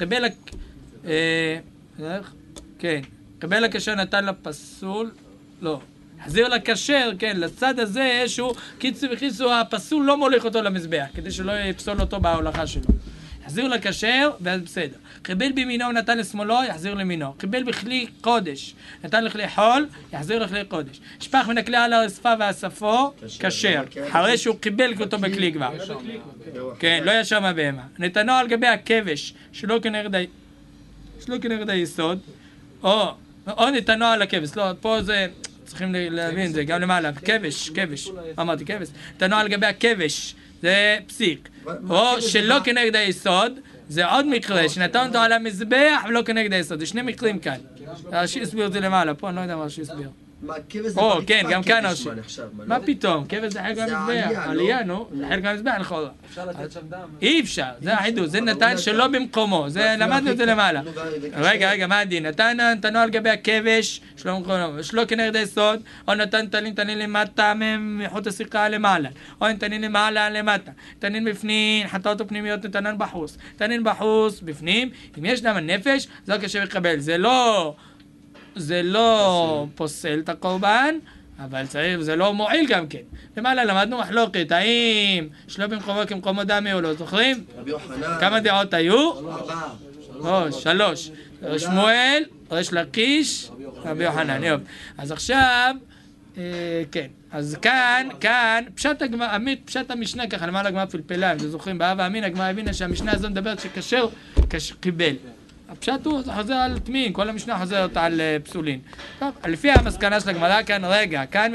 קיבל הקשר נתן לפסול, לא. החזיר לקשר, כן, לצד הזה שהוא קיצור הפסול לא מוליך אותו למזבח, כדי שלא יפסול אותו בהולכה שלו. יחזיר לקשר, ואז בסדר. קיבל בימינו ונתן לשמאלו, יחזיר למינו. קיבל בכלי קודש, נתן לכלי חול, יחזיר לכלי קודש. שפך מן הכלי על הרצפה ואספו, כשר. אחרי שהוא קיבל אותו בכלי כבר. כן, לא ישר מהבהמה. נתנו על גבי הכבש, שלא כנגד היסוד, או נתנו על הכבש. לא, פה זה... צריכים להבין זה, גם למעלה, כבש, אמרתי כבש, נתנו על גבי הכבש, זה פסיק, או שלא כנגד היסוד, זה עוד מקרה, שנתן אותו על המזבח ולא כנגד היסוד, זה שני מקרים כאן, הרש"י הסביר את זה למעלה, פה אני לא יודע מה הרש"י הסביר. או, כן, גם כאן הרש"י. מה פתאום? כבש זה חלק מהמזבח, עלייה, נו, זה חלק מהמזבח, לכאורה. אפשר לתת שם דם? אי אפשר, זה החידוש, זה נתן שלא במקומו, זה למדנו את זה למעלה. רגע, מה הדין? נתנו על גבי הכבש, שלא כנגד היסוד, או נתן תנין למטה מחוט הסיכה למעלה, או נתנין למעלה למטה, תנין בפנים, חטאות ופנימיות נתנן בחוץ, תנין בחוץ בפנים, אם יש דם הנפש, זה קשה לקבל, זה לא פוסל את הקורבן, אבל זה לא מועיל גם כן. למעלה למדנו מחלוקת, האם שלא במקומו כמקומו דמי או לא, זוכרים? כמה דעות היו? 3. שמואל, ריש לקיש, רבי יוחנן, יופי. אז עכשיו, כן, אז כאן, פשט המשנה ככה, למעלה הגמרא פלפלה, אם אתם זוכרים, באב האמין, הגמרא הבינה שהמשנה הזו מדברת שכשר קיבל. הפשט הוא חוזר על תמין, כל המשנה חוזרת על פסולין. טוב, לפי המסקנה של הגמרא כאן, רגע, כאן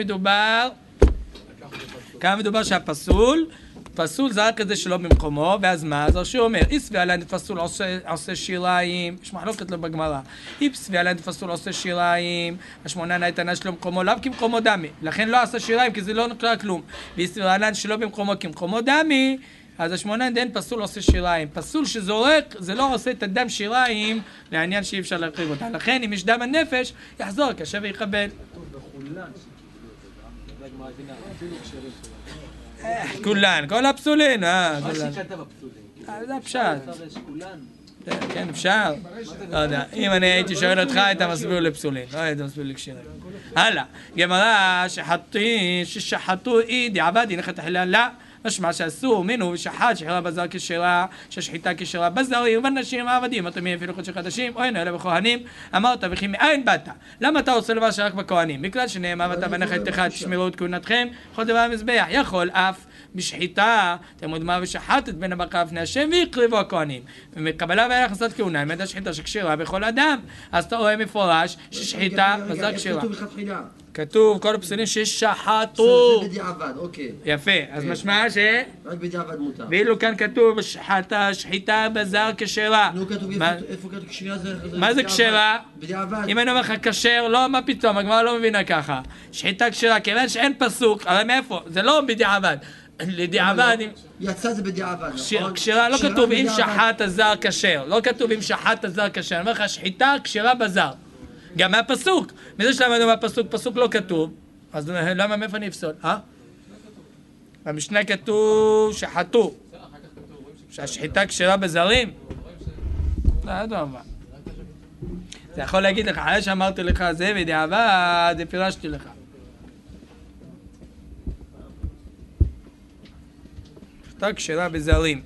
מדובר שהפסול זרק את זה שלא במקומו, ואז מה? אז הרש"י אומר, איסבי עליין פסול עושה שיריים, יש מחלוקת לו בגמרא, איסבי עליין פסול עושה שיריים, השמונה נתנה שלא במקומו, לאו כמקומו דמי, לכן לא עשה שיריים, כי זה לא נקרא כלום, ואיסבי עליין שלא במקומו כמקומו דמי, אז השמונה דין פסול עושה שיריים. פסול שזורק, זה לא עושה את הדם שיריים לעניין שאי אפשר להקריב אותה. לכן, אם יש דם הנפש, יחזור קשה ויקבל. כולן, כל הפסולין. מה שכתב הפסולין? זה הפשט. כן, אפשר. לא יודע. אם אני הייתי שואל אותך, היית מסביר לפסולין. לא היית מסביר לקשירים. הלאה. גמרא ששחטו אידי עבדי נחת החילן לה. משמע שאסור מינו ושחט שחירה בזר כשרה, ששחיטה כשרה בזרים ובנשים העבדים, אתה מי אפילו חודשי חדשים, או אין אלה בכהנים, אמרת וכי מאין באת? למה אתה עושה לבש רק בכהנים? בגלל שנאמר ואתה בניך את אחד תשמרו את כהונתכם, כל דבר המזבח, יכול אף בשחיטה, תלמוד מה ושחט את בן הבקר לפני השם ויקריבו הכהנים. ומקבלה ואין הכנסת כהונה, באמת השחיטה שכשרה בכל אדם, אז אתה רואה מפורש ששחיטה בזר כשרה. כתוב כל הפסולים ששחטו. זה בדיעבד, אוקיי. יפה, אז משמע ש... רק בדיעבד מותר. ואילו כאן כתוב שחיטה בזר כשרה. לא כתוב, איפה כתוב כשרה זה... מה זה כשרה? בדיעבד. אם אני אומר לך כשר, לא, מה פתאום, הגמרא לא מבינה ככה. שחיטה כשרה, כיוון שאין פסוק, אבל מאיפה? זה לא בדיעבד. לדיעבד... יצא זה בדיעבד, נכון? כשרה, לא כתוב אם שחט הזר כשר. לא כתוב אם שחט הזר כשר. אני אומר לך, שחיטה כשרה בזר. גם מהפסוק. מזה שלמדנו מהפסוק, פסוק לא כתוב. אז למה מאיפה אני אפסול? במשנה כתוב שחטו. שהשחיטה כשרה בזרים? לא, לא מה. זה יכול להגיד לך, אחרי שאמרתי לך זה בדיעבד, זה פירשתי לך. שחיטה כשרה בזרים.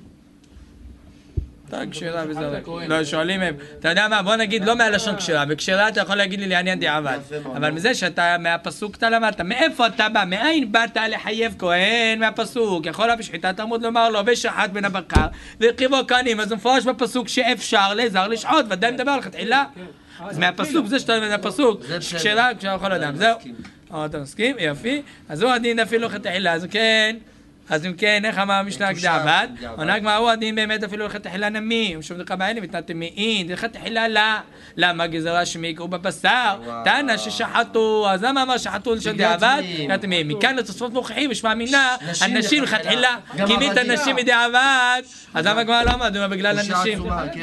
כשרה בזרים. לא, שואלים הם. אתה יודע מה, בוא נגיד לא מהלשון כשרה. בכשרה אתה יכול להגיד לי לעניין דיעבד. אבל מזה שאתה מהפסוק אתה למדת. מאיפה אתה בא? מאין באת לחייב כהן מהפסוק? יכול להביא שחיטה תלמוד לומר לו ושחט בן הבקר והקריבו כהנים. אז מפורש בפסוק שאפשר לזר לשחוט. ודאי מדבר על תחילה. אז מהפסוק, זה שאתה למד מהפסוק. כשרה יכול אדם. זהו. אתה מסכים? יפי. אז הוא הדין אפילו תחילה. אז כן. אז אם כן, איך אמר המשנה כדעבד? עונה גמרא הוא הדין באמת אפילו לכתחילה נמי, ושום דקה בעיני ותנתם מעין, לכתחילה לה. למה גזרה שמיגעו בבשר? טענה ששחטו, אז למה אמר שחטו לשון דעבד? מכאן לתוספות מוכיחים, ושמע מינה, הנשים לכתחילה, כימית הנשים מדעבד, אז למה גמרא לא אמרנו? בגלל הנשים.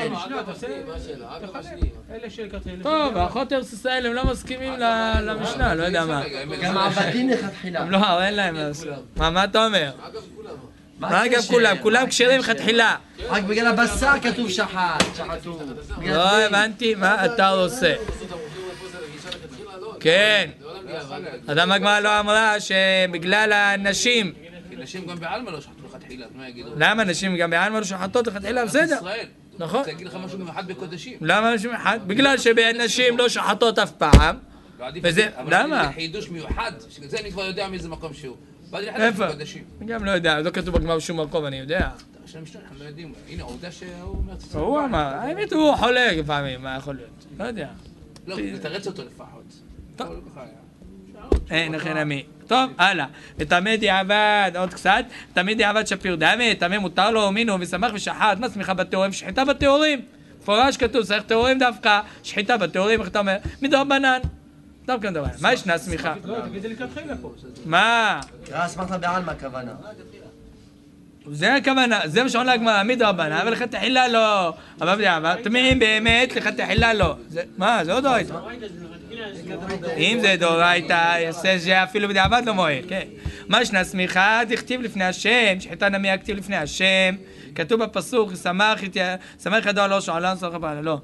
טוב, האחות ארץ ישראל הם לא מסכימים למשנה, לא יודע מה. גם עבדים לכתחילה. לא, אין להם לעשות. מה אתה אומר? מה אגב כולם? כולם כשרים לכתחילה. רק בגלל הבשר כתוב שחט, שחטו. לא הבנתי מה אתה עושה. כן. אדם הגמרא לא אמרה שבגלל הנשים. נשים גם בעלמא לא שחטו לכתחילה, מה יגידו? למה נשים גם בעלמא לא שחטות לכתחילה? בסדר. נכון. אני אגיד לך משהו מיוחד בקודשים. למה משהו מיוחד? בגלל שנשים לא שחטות אף פעם. וזה, למה? חידוש מיוחד, שזה אני כבר יודע מאיזה מקום שהוא. איפה? גם לא יודע, לא כתוב בגמרא בשום מקום, אני יודע. אנחנו לא יודעים, הנה עובדה שהוא אומר... הוא אמר, האמת הוא חולה לפעמים, מה יכול להיות? לא יודע. לא, תתרץ אותו לפחות. טוב. אין, לכן עמי. טוב, הלאה. ותמי דיעבד, עוד קצת. תמי דיעבד שפיר דמי, תמי מותר לו, מינו ושמח ושחט, מה סמיכה בתיאורים? שחיטה בתיאורים. פורש כתוב, צריך תיאורים דווקא. שחיטה בתיאורים, איך אתה אומר? מדרבנן. דווקא מדבר. מה ישנה סמיכה? לא, תגיד לי לכתחילה פה. מה? אסמרת בעלמא הכוונה. זה הכוונה, זה מה שעונה הגמרא, מדרבנן, אבל לכתחילה לא. אבל תמיעים באמת, לכתחילה לא. מה, זה עוד דורייתא. אם זה דורייתא, יעשה שאפילו בדיעבד לא מועיל, כן. מה ישנה סמיכה? תכתיב לפני השם, שחיטה נמי הכתיב לפני השם. כתוב בפסוק, שמח ידו על ראש העולם, סמך בעלה, לא.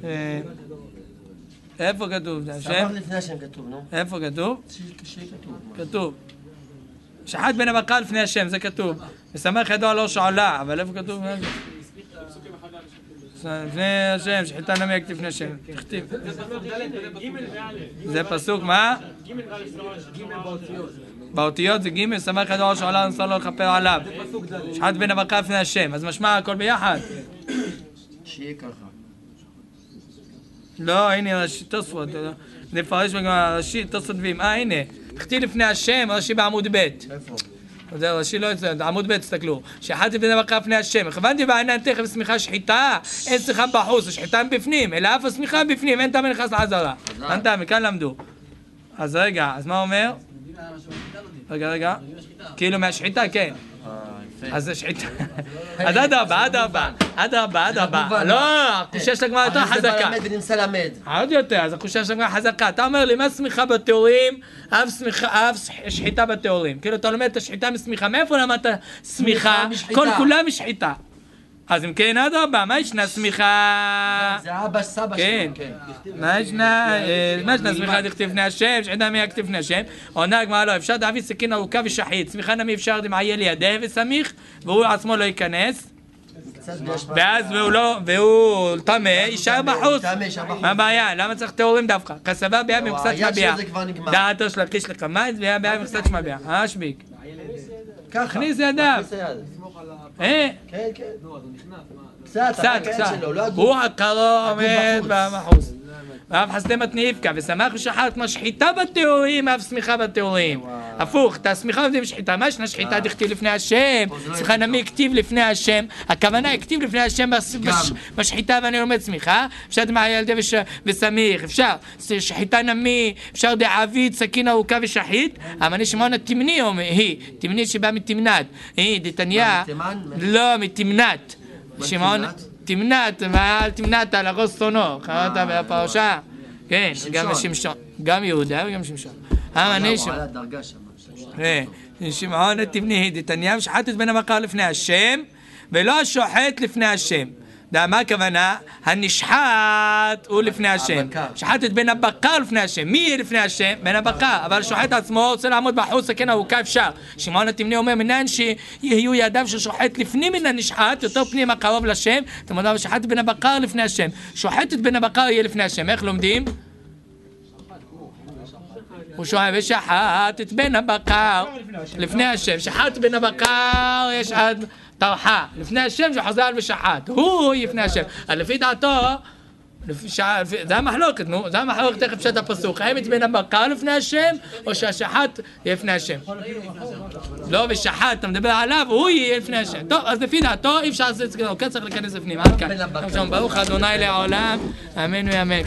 איפה כתוב? שמח לפני השם כתוב, נו. איפה כתוב? כתוב. שחט בן הבקר לפני השם, זה כתוב. ושמח ידו על ראש העולה, אבל איפה כתוב? לפני השם, שחיטה נמי הכתיב לפני השם. תכתיב. זה פסוק, מה? באותיות זה ג' שמח ידו על ראש העולה, נשא לו לכפר עליו. שחט בן הבקר לפני השם, אז משמע הכל ביחד. שיהיה ככה. לא, הנה רש"י תוספות, נפרש בגמרא, רש"י תוספות ואם, הנה, תכתיב לפני השם, רש"י בעמוד ב'. איפה? זה רש"י לא יצא, עמוד ב' תסתכלו, שחט בן הבקר לפני השם, הכוונתי בעיניים תכף סמיכה שחיטה, אין סמיכה בחוץ, השחיטה בפנים, אלא אף הסמיכה בפנים, אין טעם נכנס לעזרה. אין טעם, מכאן למדו. אז רגע, אז מה אומר? רגע, כאילו מהשחיטה, כן. אז זה שחיטה. אז אדרבה. לא, הקושייה של הגמרא יותר חזקה. זה בלמד ונמצא למד. עוד יותר, אז הקושייה של הגמרא חזקה. אתה אומר לי, מה סמיכה בתיאורים? אף שחיטה בתיאורים. כאילו אתה לומד את השחיטה מסמיכה. מאיפה למדת סמיכה? כל כולה משחיטה. אז אם כן, אדרבה, מה ישנה סמיכה? זה אבא סבא שלו, כן. מה ישנה סמיכה דכתיב לפני השם, שחיטה נמי הכתיב לפני השם? עונה הגמרא לא, אפשר להביא סכין ארוכה ושחית, סמיכה נמי אפשר דמעיה לידי וסמיך, והוא עצמו לא ייכנס, ואז והוא טמא, יישאר בחוץ. מה הבעיה? למה צריך תיאורים דווקא? כסבה ביה במכסת שמביע. דעתו של הקיש לקמץ, ביה במכסת שמביע. שביק. ככה. הכניס ידיו. כן, כן. נו, אז הוא נכנס, מה? קצת, רק היד שלו, לא הגוף. הוא הקרוב עומד במחוס. ואף חסדי מתניפקה, ושמח ושחט כמו שחיטה בתיאורים, אף שמיכה בתיאורים. הפוך, את השמיכה עובדים שחיטה. מה ישנה שחיטה דכתיב לפני השם? צריכה נמי כתיב לפני השם. הכוונה הכתיב לפני השם בשחיטה ואני לומד שמיכה. אפשר דמעה ילדה וסמיך. אפשר שחיטה נמי, אפשר דעביד, סכין ארוכה ושחית. אבל אני שמעון התמני היא, תמני שבא מתמנת. היא, דתניה. לא, מתמנת. שמעון תמנת, ואל תמנת על הראש שונאו, קראת בפרשה, כן, גם שמשון, גם יהודה וגם שמשון. שמעון תמני, דתניה שחטת בין הבקר לפני השם, ולא השוחט לפני השם. מה הכוונה? הנשחט הוא לפני השם. שחטת בין הבקר לפני השם. מי יהיה לפני השם? בין הבקר. אבל השוחט עצמו רוצה לעמוד בחוץ, סכין ארוכה אפשר. שמעון התמני אומר, מנין שיהיו ידיו ששוחט לפנים מן הנשחט, יותר פנימה קרוב לשם. אתם יודעים, שחטת בין הבקר לפני השם. שוחטת בין הבקר יהיה לפני השם. איך לומדים? הוא שואל, ושחטת בין הבקר לפני השם. שחטת בין הבקר יש עד טרחה, לפני השם שחזר ושחט, הוא לפני השם. לפי דעתו, זה המחלוקת, נו, זה המחלוקת תכף פשט הפסוק. האם בין הבקר לפני השם, או שהשחט יהיה לפני השם? לא, ושחט, אתה מדבר עליו, הוא יהיה לפני השם. טוב, אז לפי דעתו, אי אפשר לעשות את זה, כן צריך להיכנס לפנים. עד כאן. ברוך ה' לעולם, אמן ואמן.